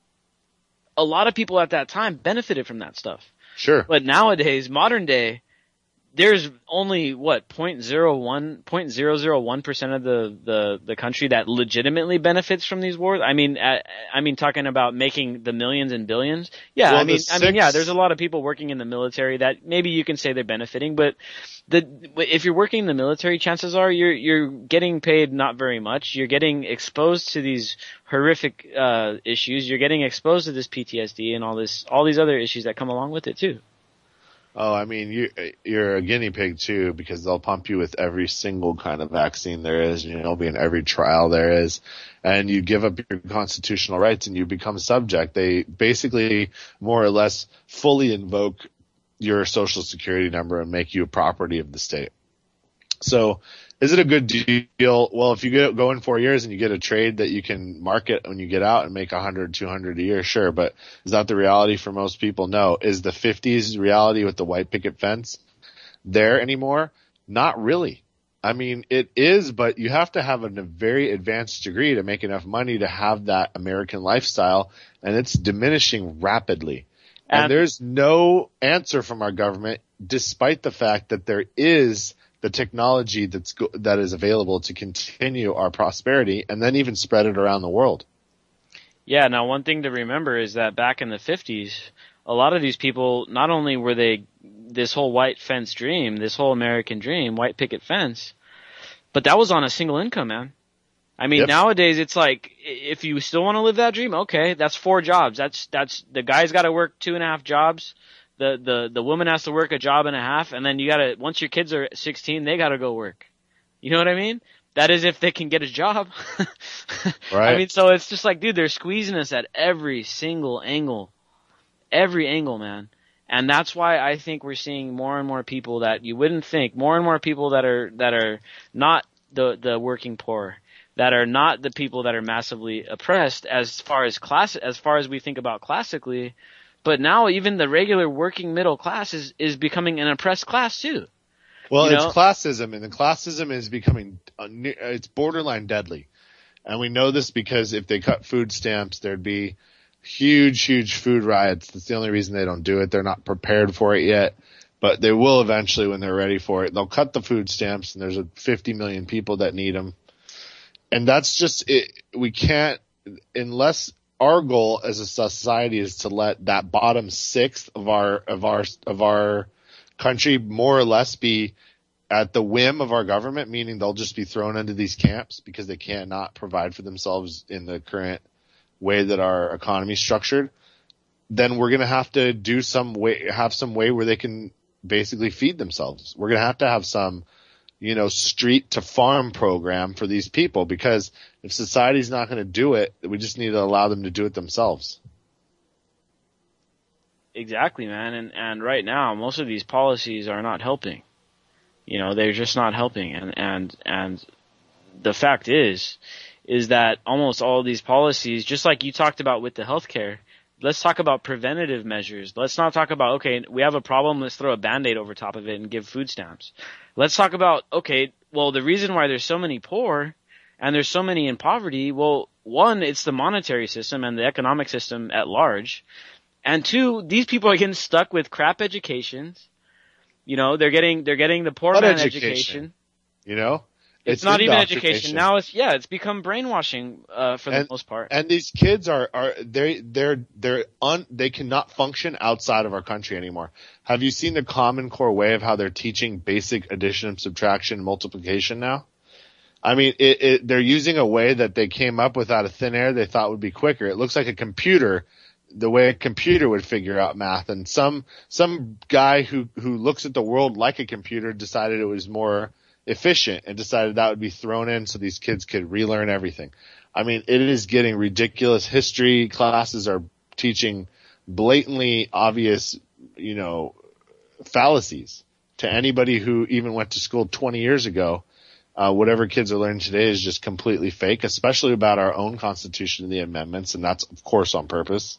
a lot of people at that time benefited from that stuff. Sure. But nowadays, modern day, there's only what zero point zero one zero point zero zero one percent of the, the the country that legitimately benefits from these wars. I mean, I, I mean, talking about making the millions and billions. Yeah, well, I mean, six... I mean, yeah, there's a lot of people working in the military that maybe you can say they're benefiting, but the if you're working in the military, chances are you're you're getting paid not very much. You're getting exposed to these horrific uh issues. You're getting exposed to this P T S D and all this all these other issues that come along with it too. Oh, I mean, you, you're a guinea pig too, because they'll pump you with every single kind of vaccine there is, and you'll be in every trial there is, and you give up your constitutional rights and you become subject. They basically more or less fully invoke your social security number and make you a property of the state. So is it a good deal? Well, if you get, go in four years and you get a trade that you can market when you get out and make a hundred, two hundred a year, sure. But is that the reality for most people? No. Is the fifties reality with the white picket fence there anymore? Not really. I mean, it is, but you have to have a very advanced degree to make enough money to have that American lifestyle, and it's diminishing rapidly. And, and there's no answer from our government, despite the fact that there is the technology that's go- that is available to continue our prosperity and then even spread it around the world. Yeah, now one thing to remember is that back in the fifties, a lot of these people, not only were they this whole white fence dream, this whole American dream, white picket fence, but that was on a single income, man. I mean, yep. Nowadays it's like, if you still want to live that dream, okay, that's four jobs. That's, that's, the guy's got to work two and a half jobs. The, the, the woman has to work a job and a half, and then you gotta, once your kids are sixteen, they gotta go work. You know what I mean? That is if they can get a job. Right. I mean, so it's just like, dude, they're squeezing us at every single angle. Every angle, man. And that's why I think we're seeing more and more people that you wouldn't think, more and more people that are, that are not the, the working poor, that are not the people that are massively oppressed as far as class, as far as we think about classically. But now even the regular working middle class is, is becoming an oppressed class too. Well, you it's know? classism, and the classism is becoming, it's borderline deadly. And we know this because if they cut food stamps, there'd be huge, huge food riots. That's the only reason they don't do it. They're not prepared for it yet, but they will eventually when they're ready for it. They'll cut the food stamps, and there's a fifty million people that need them. And that's just it. We can't, unless our goal as a society is to let that bottom sixth of our of our of our country more or less be at the whim of our government, meaning they'll just be thrown into these camps because they cannot provide for themselves in the current way that our economy is structured. Then we're going to have to do some way, have some way where they can basically feed themselves. We're going to have to have some, you know, street to farm program for these people, because if society's not going to do it, we just need to allow them to do it themselves. Exactly, man. And, and right now, most of these policies are not helping. You know, they're just not helping. And, and, and the fact is, is that almost all of these policies, just like you talked about with the healthcare, Let's talk about preventative measures. Let's not talk about, okay, we have a problem, let's throw a Band-Aid over top of it and give food stamps. Let's talk about, okay, well, the reason why there's so many poor and there's so many in poverty, well, one, it's the monetary system and the economic system at large. And two, these people are getting stuck with crap educations. You know, they're getting, they're getting the poor What man education? education. You know? It's, it's not even education. Now it's, yeah, it's become brainwashing, uh, for and, the most part. And these kids are, are, they, they're, they're un, they cannot function outside of our country anymore. Have you seen the Common Core way of how they're teaching basic addition, subtraction, multiplication now? I mean, it, it, they're using a way that they came up with out of thin air they thought would be quicker. It looks like a computer, the way a computer would figure out math. And some, some guy who, who looks at the world like a computer decided it was more efficient and decided that would be thrown in so these kids could relearn everything. I mean, it is getting ridiculous. History classes are teaching blatantly obvious, you know, fallacies to anybody who even went to school twenty years ago. Uh, whatever kids are learning today is just completely fake, especially about our own Constitution and the amendments, and that's, of course, on purpose.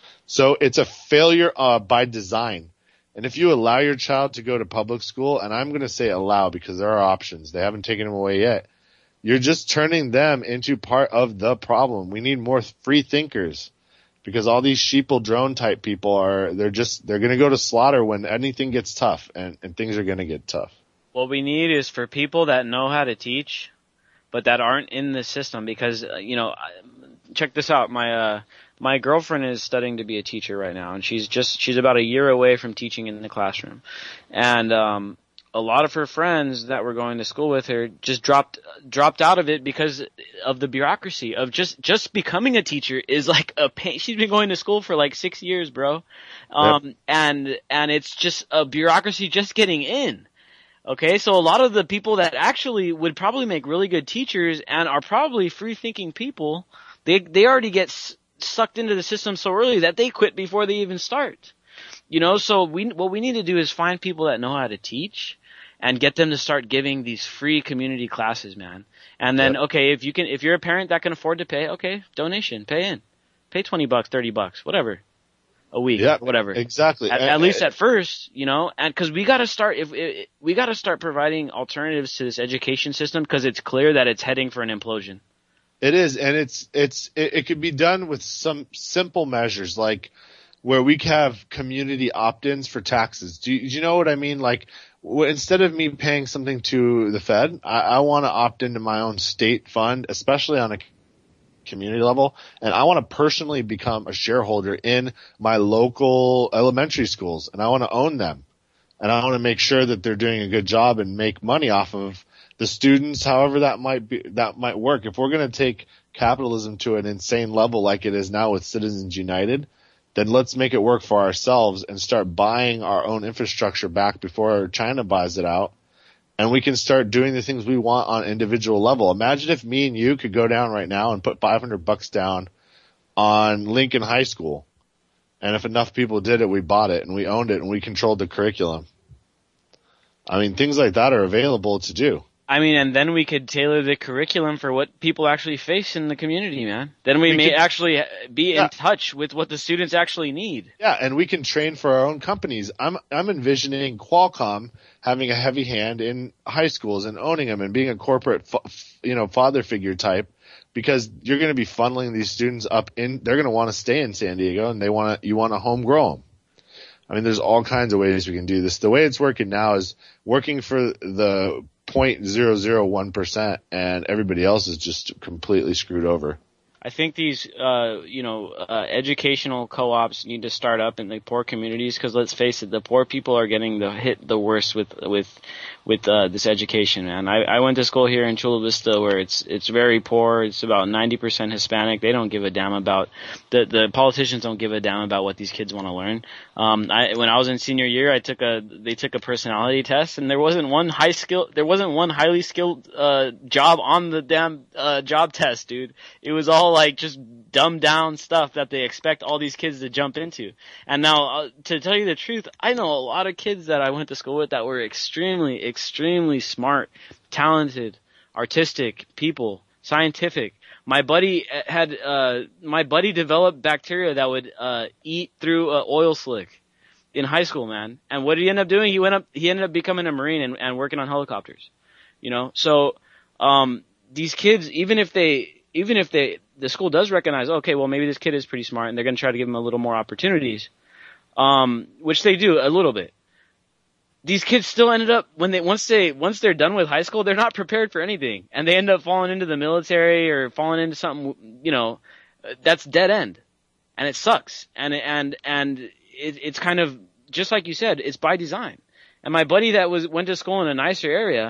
So it's a failure uh, by design. And if you allow your child to go to public school, and I'm going to say allow because there are options, they haven't taken them away yet, you're just turning them into part of the problem. We need more free thinkers because all these sheeple drone type people are, they're just, they're going to go to slaughter when anything gets tough, and, and things are going to get tough. What we need is for people that know how to teach, but that aren't in the system because, uh, you know, check this out. My, uh, my girlfriend is studying to be a teacher right now, and she's just, she's about a year away from teaching in the classroom. And, um, a lot of her friends that were going to school with her just dropped, dropped out of it because of the bureaucracy of just, just becoming a teacher is like a pain. She's been going to school for like six years, bro. Um, yep. and, and it's just a bureaucracy just getting in. Okay, so a lot of the people that actually would probably make really good teachers and are probably free-thinking people, they they already get s- sucked into the system so early that they quit before they even start. You know, so we what we need to do is find people that know how to teach and get them to start giving these free community classes, man. And then, yep. okay, if you can, if you're a parent that can afford to pay, okay, donation, pay in, pay twenty bucks, thirty bucks, whatever. A week, yeah, whatever. Exactly. At, and, at least at first, you know, and because we got to start, if, if we got to start providing alternatives to this education system, because it's clear that it's heading for an implosion. It is, and it's it's it, it could be done with some simple measures, like where we have community opt-ins for taxes. Do you, do you know what I mean? Like w- instead of me paying something to the Fed, I, I want to opt into my own state fund, especially on a community level, and I want to personally become a shareholder in my local elementary schools, and I want to own them, and I want to make sure that they're doing a good job and make money off of the students, however that might be, that might work. If we're going to take capitalism to an insane level like it is now with Citizens United, then let's make it work for ourselves and start buying our own infrastructure back before China buys it out. And we can start doing the things we want on individual level. Imagine if me and you could go down right now and put five hundred bucks down on Lincoln High School. And if enough people did it, we bought it and we owned it and we controlled the curriculum. I mean, things like that are available to do. I mean, and then we could tailor the curriculum for what people actually face in the community, man. Then we, we may could, actually be yeah. in touch with what the students actually need. Yeah, and we can train for our own companies. I'm I'm envisioning Qualcomm having a heavy hand in high schools and owning them and being a corporate, you know, father figure type, because you're going to be funneling these students up in. They're going to want to stay in San Diego, and they want to. You want to home grow them. I mean, there's all kinds of ways we can do this. The way it's working now is working for the zero point zero zero one percent, and everybody else is just completely screwed over. I think these, uh, you know, uh, educational co-ops need to start up in the poor communities because let's face it, the poor people are getting the hit the worst with with with uh, this education. Man, I, I went to school here in Chula Vista where it's it's very poor. It's about ninety percent Hispanic. They don't give a damn about the the politicians don't give a damn about what these kids want to learn. Um, I when I was in senior year, I took a they took a personality test, and there wasn't one high skill there wasn't one highly skilled uh, job on the damn uh, job test, dude. It was all like just dumbed down stuff that they expect all these kids to jump into. And now, uh, to tell you the truth, I know a lot of kids that I went to school with that were extremely, extremely smart, talented, artistic people, Scientific. My buddy had, uh, my buddy developed bacteria that would, uh, eat through a oil slick in high school, man. And what did he end up doing? He went up, he ended up becoming a Marine and, and working on helicopters. You know, so, um, these kids, even if they, even if they, the school does recognize, okay, well, maybe this kid is pretty smart and they're going to try to give him a little more opportunities, um, which they do a little bit. These kids still ended up, when they, once they, once they're done with high school, they're not prepared for anything. And they end up falling into the military or falling into something, you know, that's dead end. And it sucks. And, and, and it, it's kind of, just like you said, it's by design. And my buddy that was, went to school in a nicer area,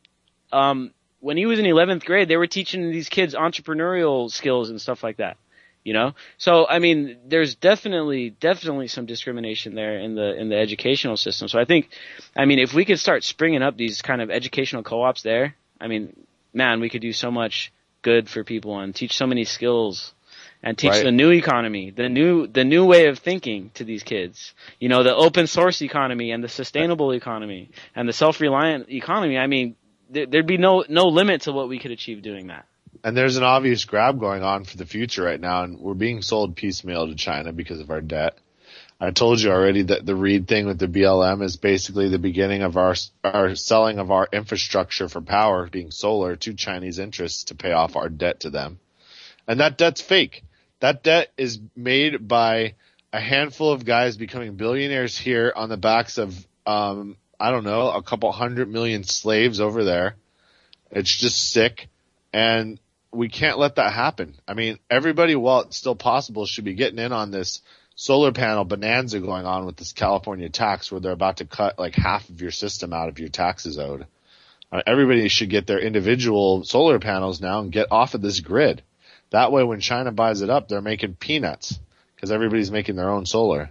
um, when he was in eleventh grade, they were teaching these kids entrepreneurial skills and stuff like that. You know, so I mean, there's definitely, definitely some discrimination there in the in the educational system. So I think, I mean, if we could start springing up these kind of educational co-ops there, I mean, man, we could do so much good for people and teach so many skills and teach Right. the new economy, the new the new way of thinking to these kids. You know, the open source economy and the sustainable economy and the self-reliant economy. I mean, there, there'd be no no limit to what we could achieve doing that. And there's an obvious grab going on for the future right now, and we're being sold piecemeal to China because of our debt. I told you already that the Reed thing with the B L M is basically the beginning of our our selling of our infrastructure for power, being solar, to Chinese interests to pay off our debt to them. And that debt's fake. That debt is made by a handful of guys becoming billionaires here on the backs of, um, I don't know, a couple hundred million slaves over there. It's just sick. And we can't let that happen. I mean, everybody, while it's still possible, should be getting in on this solar panel bonanza going on with this California tax where they're about to cut like half of your system out of your taxes owed. Uh, everybody should get their individual solar panels now and get off of this grid. That way, when China buys it up, they're making peanuts because everybody's making their own solar.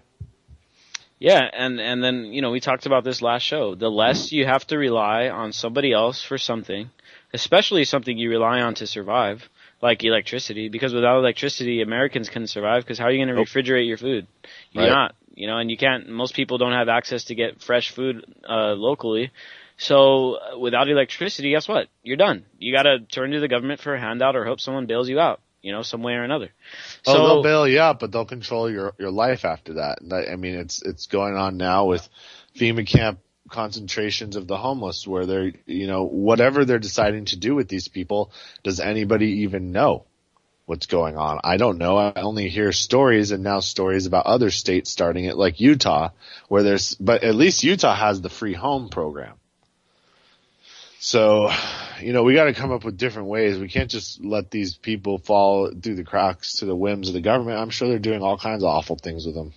Yeah, and, and then, you know, we talked about this last show. The less you have to rely on somebody else for something, especially something you rely on to survive, like electricity, because without electricity, Americans couldn't survive, because how are you going to Nope. refrigerate your food? You're Right. not, you know, and you can't, most people don't have access to get fresh food uh, locally. So uh, without electricity, guess what? You're done. You got to turn to the government for a handout or hope someone bails you out, you know, some way or another. Oh, So, they'll bail you out, but they'll control your your life after that. And that, I mean, it's it's going on now with FEMA camp concentrations of the homeless, where they're, you know, whatever they're deciding to do with these people, does anybody even know what's going on? I don't know. I only hear stories, and now stories about other states starting it, like Utah, where there's, but at least Utah has the free home program. So, you know, we got to come up with different ways. We can't just let these people fall through the cracks to the whims of the government. I'm sure they're doing all kinds of awful things with them.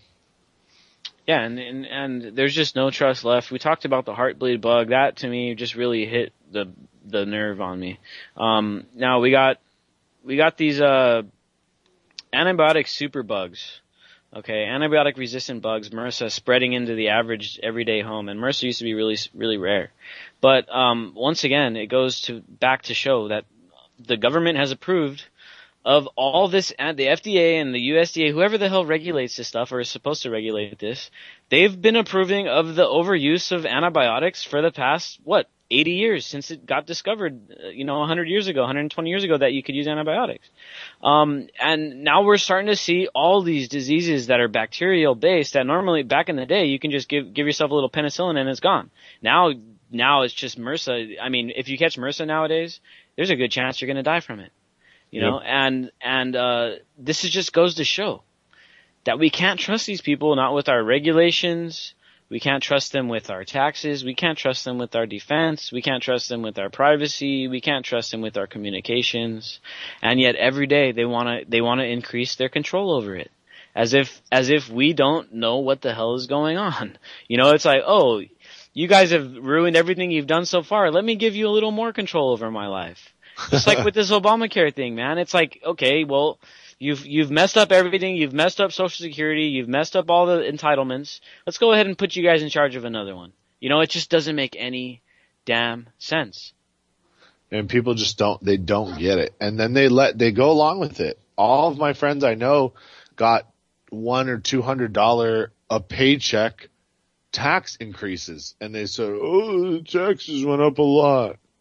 yeah, and, and and there's just no trust left. We talked about the heartbleed bug. That to me just really hit the the nerve on me. Um, now we got we got these uh, antibiotic superbugs. Okay, antibiotic resistant bugs, MRSA, spreading into the average everyday home, and MRSA used to be really really rare. But um, once again, it goes to back to show that the government has approved of all this, and the F D A and the U S D A, whoever the hell regulates this stuff or is supposed to regulate this, they've been approving of the overuse of antibiotics for the past, what, eighty years since it got discovered, uh, you know, one hundred years ago, one hundred twenty years ago, that you could use antibiotics. Um, and now we're starting to see all these diseases that are bacterial based that normally back in the day you can just give give yourself a little penicillin and it's gone. Now, now it's just MRSA. I mean, if you catch MRSA nowadays, there's a good chance you're going to die from it. You know, Yep. and and uh, this is just goes to show that we can't trust these people, not with our regulations. We can't trust them with our taxes. We can't trust them with our defense. We can't trust them with our privacy. We can't trust them with our communications. And yet every day they want to they want to increase their control over it, as if as if we don't know what the hell is going on. You know, it's like, oh, you guys have ruined everything you've done so far. Let me give you a little more control over my life. Just like with this Obamacare thing, man. It's like, okay, well, you've you've messed up everything. You've messed up Social Security. You've messed up all the entitlements. Let's go ahead and put you guys in charge of another one. You know, it just doesn't make any damn sense. And people just don't, they don't get it. And then they let, they go along with it. All of my friends I know got one or two hundred dollar a paycheck tax increases. And they said, oh, the taxes went up a lot.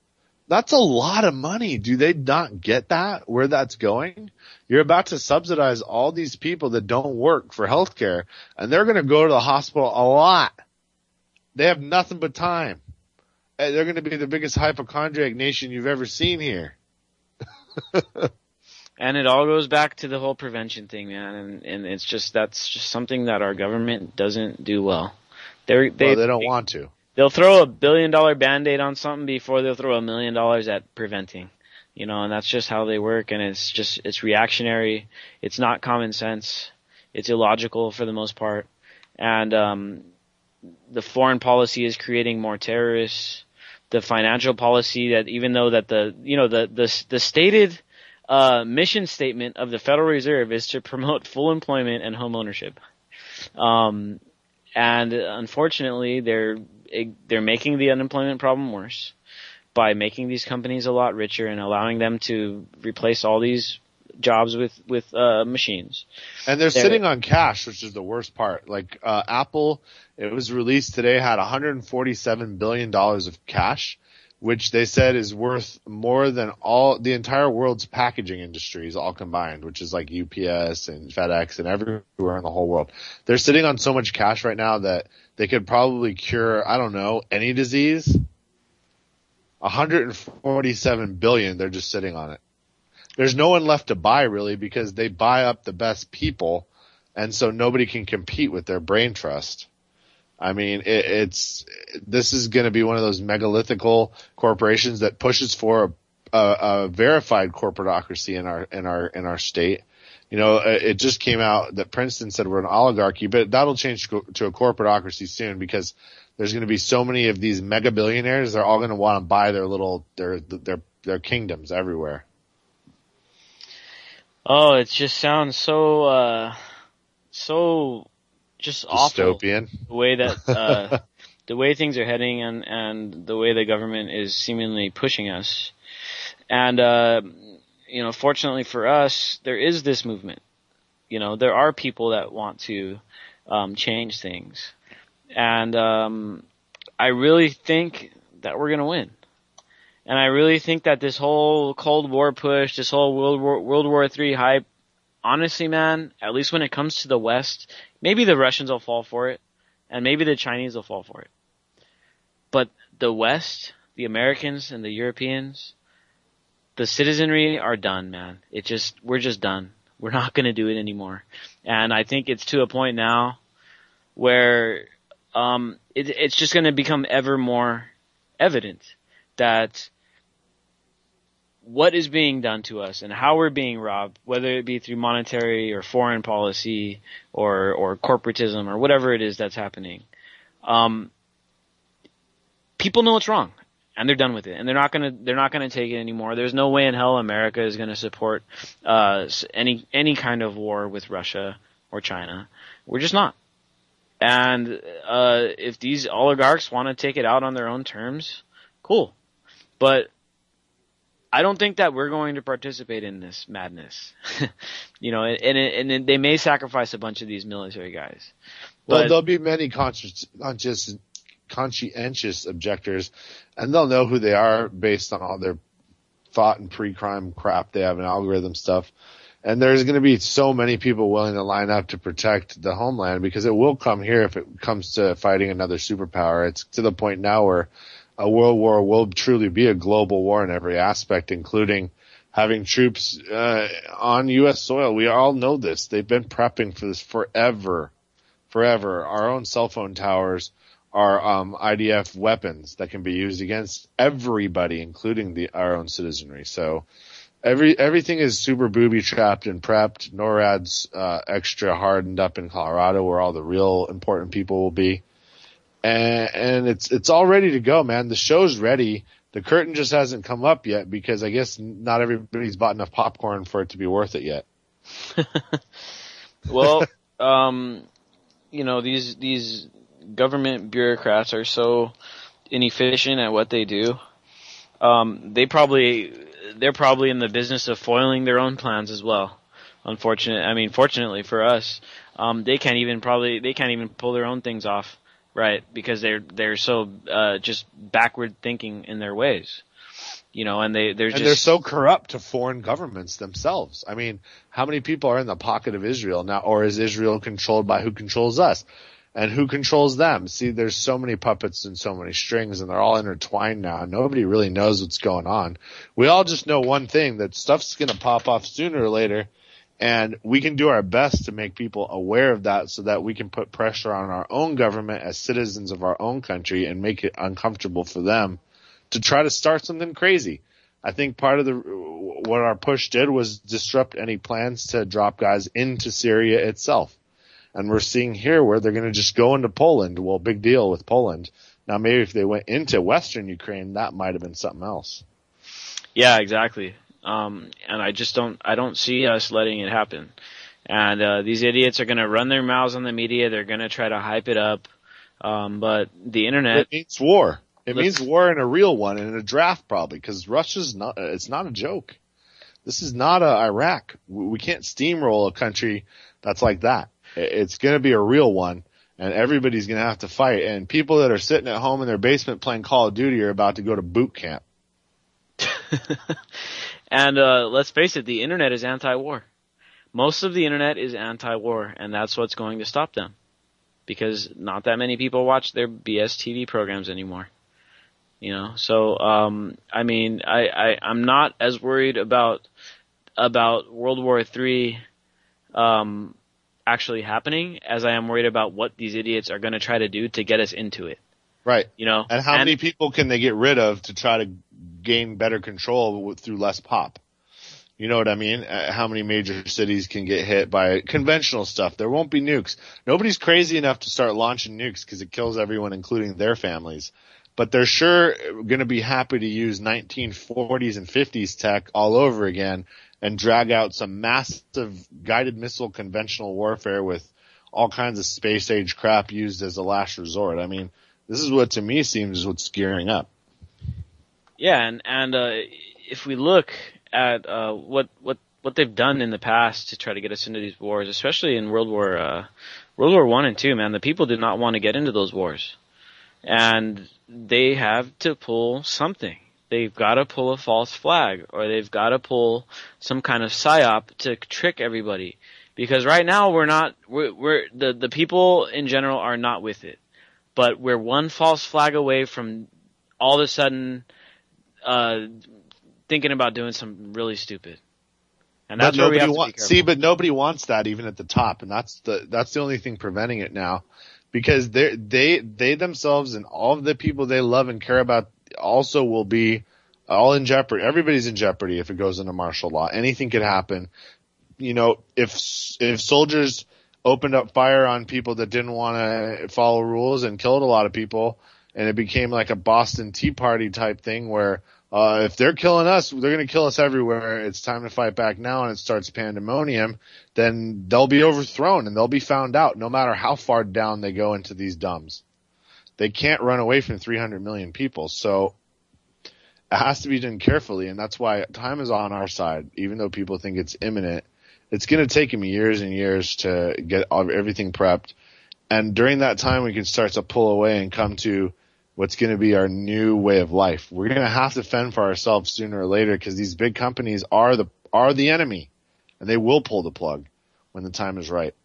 That's a lot of money. Do they not get that, where that's going? You're about to subsidize all these people that don't work for healthcare, and they're going to go to the hospital a lot. They have nothing but time. And they're going to be the biggest hypochondriac nation you've ever seen here. And it all goes back to the whole prevention thing, man. And, and it's just, that's just something that our government doesn't do well. They're, they well, they don't want to. They'll throw a billion dollar band-aid on something before they'll throw a million dollars at preventing. You know, and that's just how they work, and it's just, it's reactionary. It's not common sense. It's illogical for the most part. And, um, the foreign policy is creating more terrorists. The financial policy that, even though that the, you know, the, the, the stated, uh, mission statement of the Federal Reserve is to promote full employment and home ownership. Um, and unfortunately, they're, they're making the unemployment problem worse by making these companies a lot richer and allowing them to replace all these jobs with, with, uh, machines. And they're, they're sitting on cash, which is the worst part. Like, uh, Apple, it was released today, had one hundred forty-seven billion dollars of cash, which they said is worth more than all, the entire world's packaging industries all combined, which is like U P S and FedEx and everywhere in the whole world. They're sitting on so much cash right now that they could probably cure, I don't know, any disease. one hundred forty-seven billion, they're just sitting on it. There's no one left to buy really because they buy up the best people, and so nobody can compete with their brain trust. I mean, it, it's this is going to be one of those megalithical corporations that pushes for a, a, a verified corporatocracy in our in our in our state. You know, it just came out that Princeton said we're an oligarchy, but that'll change to a corporatocracy soon because there's going to be so many of these mega billionaires. They're all going to want to buy their little their their their kingdoms everywhere. Oh, it just sounds so uh, so. Just dystopian. Awful the way that uh the way things are heading and and the way the government is seemingly pushing us. And uh you know, fortunately for us, there is this movement. You know, there are people that want to um change things. And um I really think that we're going to win. And I really think that this whole Cold War push, this whole World War World War Three hype, honestly, man, at least when it comes to the West, maybe the Russians will fall for it, and maybe the Chinese will fall for it. But the West, the Americans and the Europeans, the citizenry are done, man. It just, we're just done. We're not going to do it anymore. And I think it's to a point now where um, it, it's just going to become ever more evident that what is being done to us and how we're being robbed, whether it be through monetary or foreign policy or, or corporatism or whatever it is that's happening. Um, people know it's wrong and they're done with it and they're not going to, they're not going to take it anymore. There's no way in hell America is going to support, uh, any, any kind of war with Russia or China. We're just not. And, uh, if these oligarchs want to take it out on their own terms, cool. But I don't think that we're going to participate in this madness, you know, and, and, and they may sacrifice a bunch of these military guys. But well, there'll be many conscious, conscious, conscientious objectors, and they'll know who they are based on all their thought and pre-crime crap they have and algorithm stuff. And there's going to be so many people willing to line up to protect the homeland because it will come here if it comes to fighting another superpower. It's to the point now where a world war will truly be a global war in every aspect, including having troops uh, on U S soil. We all know this. They've been prepping for this forever, forever. Our own cell phone towers are um, I D F weapons that can be used against everybody, including the our own citizenry. So every everything is super booby trapped and prepped. NORAD's uh, extra hardened up in Colorado, where all the real important people will be. And, and it's it's all ready to go, man. The show's ready. The curtain just hasn't come up yet because I guess not everybody's bought enough popcorn for it to be worth it yet. Well, um, you know, these these government bureaucrats are so inefficient at what they do. Um, they probably they're probably in the business of foiling their own plans as well. Unfortunate. I mean, fortunately for us, um, they can't even probably they can't even pull their own things off. Right, because they're they're so uh, just backward thinking in their ways, You know, and they they're and just they're so corrupt to foreign governments themselves. I mean, how many people are in the pocket of Israel now, or is Israel controlled by who controls us? And who controls them? See, there's so many puppets and so many strings, and they're all intertwined now. Nobody really knows what's going on. We all just know one thing, that stuff's going to pop off sooner or later, and we can do our best to make people aware of that so that we can put pressure on our own government as citizens of our own country and make it uncomfortable for them to try to start something crazy. I think part of the what our push did was disrupt any plans to drop guys into Syria itself. And we're seeing here where they're going to just go into Poland. Well, big deal with Poland. Now, maybe if they went into Western Ukraine, that might have been something else. Yeah, exactly. Um, and I just don't, I don't see us letting it happen. And uh, these idiots are going to run their mouths on the media. They're going to try to hype it up. Um, but the internet. It means war. It means war and a real one, and a draft probably, because Russia's not, it's not a joke. This is not a Iraq. We can't steamroll a country that's like that. It's going to be a real one, and everybody's going to have to fight. And people that are sitting at home in their basement playing Call of Duty are about to go to boot camp. And uh, let's face it, the internet is anti-war. Most of the internet is anti-war, and that's what's going to stop them. Because not that many people watch their B S T V programs anymore. You know, so um, I mean, I, I I'm not as worried about about World War Three um, actually happening as I am worried about what these idiots are going to try to do to get us into it. Right. You know, and how and, many people can they get rid of to try to gain better control through less pop? You know what I mean? Uh, how many major cities can get hit by conventional stuff? There won't be nukes. Nobody's crazy enough to start launching nukes because it kills everyone, including their families. But they're sure going to be happy to use nineteen forties and fifties tech all over again and drag out some massive guided missile conventional warfare with all kinds of space age crap used as a last resort. I mean, this is what to me seems what's gearing up. Yeah, and and uh, if we look at uh, what what what they've done in the past to try to get us into these wars, especially in World War uh, World War One and Two, man, the people did not want to get into those wars. And they have to pull something. They've got to pull a false flag, or they've got to pull some kind of psyop to trick everybody. Because right now we're not, we're, we're the, the people in general are not with it. But we're one false flag away from all of a sudden, uh, thinking about doing something really stupid. And that's where we have to be careful. See, but nobody wants that even at the top. And that's the, that's the only thing preventing it now. Because they they they themselves and all of the people they love and care about also will be all in jeopardy. Everybody's in jeopardy if it goes into martial law. Anything could happen. You know, if if soldiers opened up fire on people that didn't want to follow rules and killed a lot of people, and it became like a Boston Tea Party type thing where uh if they're killing us, they're going to kill us everywhere. It's time to fight back now, and it starts pandemonium. Then they'll be overthrown and they'll be found out no matter how far down they go into these dumbs. They can't run away from three hundred million people. So it has to be done carefully. And that's why time is on our side. Even though people think it's imminent, it's going to take them years and years to get everything prepped. And during that time, we can start to pull away and come to what's going to be our new way of life. We're going to have to fend for ourselves sooner or later because these big companies are the, are the enemy. And they will pull the plug when the time is right.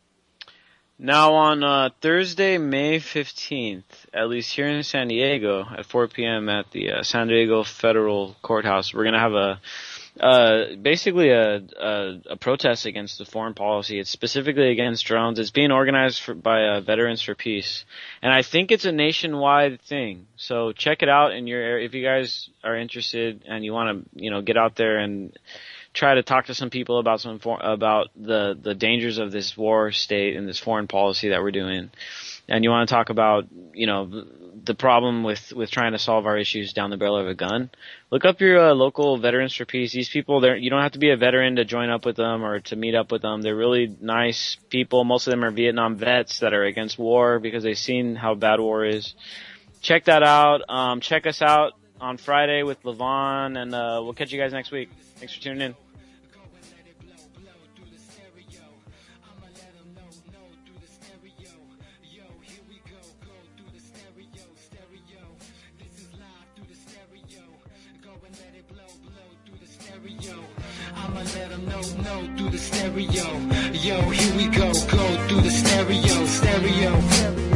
Now on uh, Thursday, May fifteenth, at least here in San Diego, at four p.m. at the uh, San Diego Federal Courthouse, we're going to have a uh, basically a, a, a protest against the foreign policy. It's specifically against drones. It's being organized for, by uh, Veterans for Peace. And I think it's a nationwide thing. So check it out in your area. If you guys are interested and you want to, you know, get out there and try to talk to some people about some for, about the the dangers of this war state and this foreign policy that we're doing, and you want to talk about, you know, the problem with with trying to solve our issues down the barrel of a gun, look up your uh, local Veterans for Peace. These people, they're, you don't have to be a veteran to join up with them or to meet up with them. They're really nice people. Most of them are Vietnam vets that are against war because they've seen how bad war is. Check that out. Um, check us out on Friday with Levon, and uh, we'll catch you guys next week. Thanks for tuning in. Going I'ma let 'em know, know through the stereo. Yo, here we go, go through the stereo, stereo.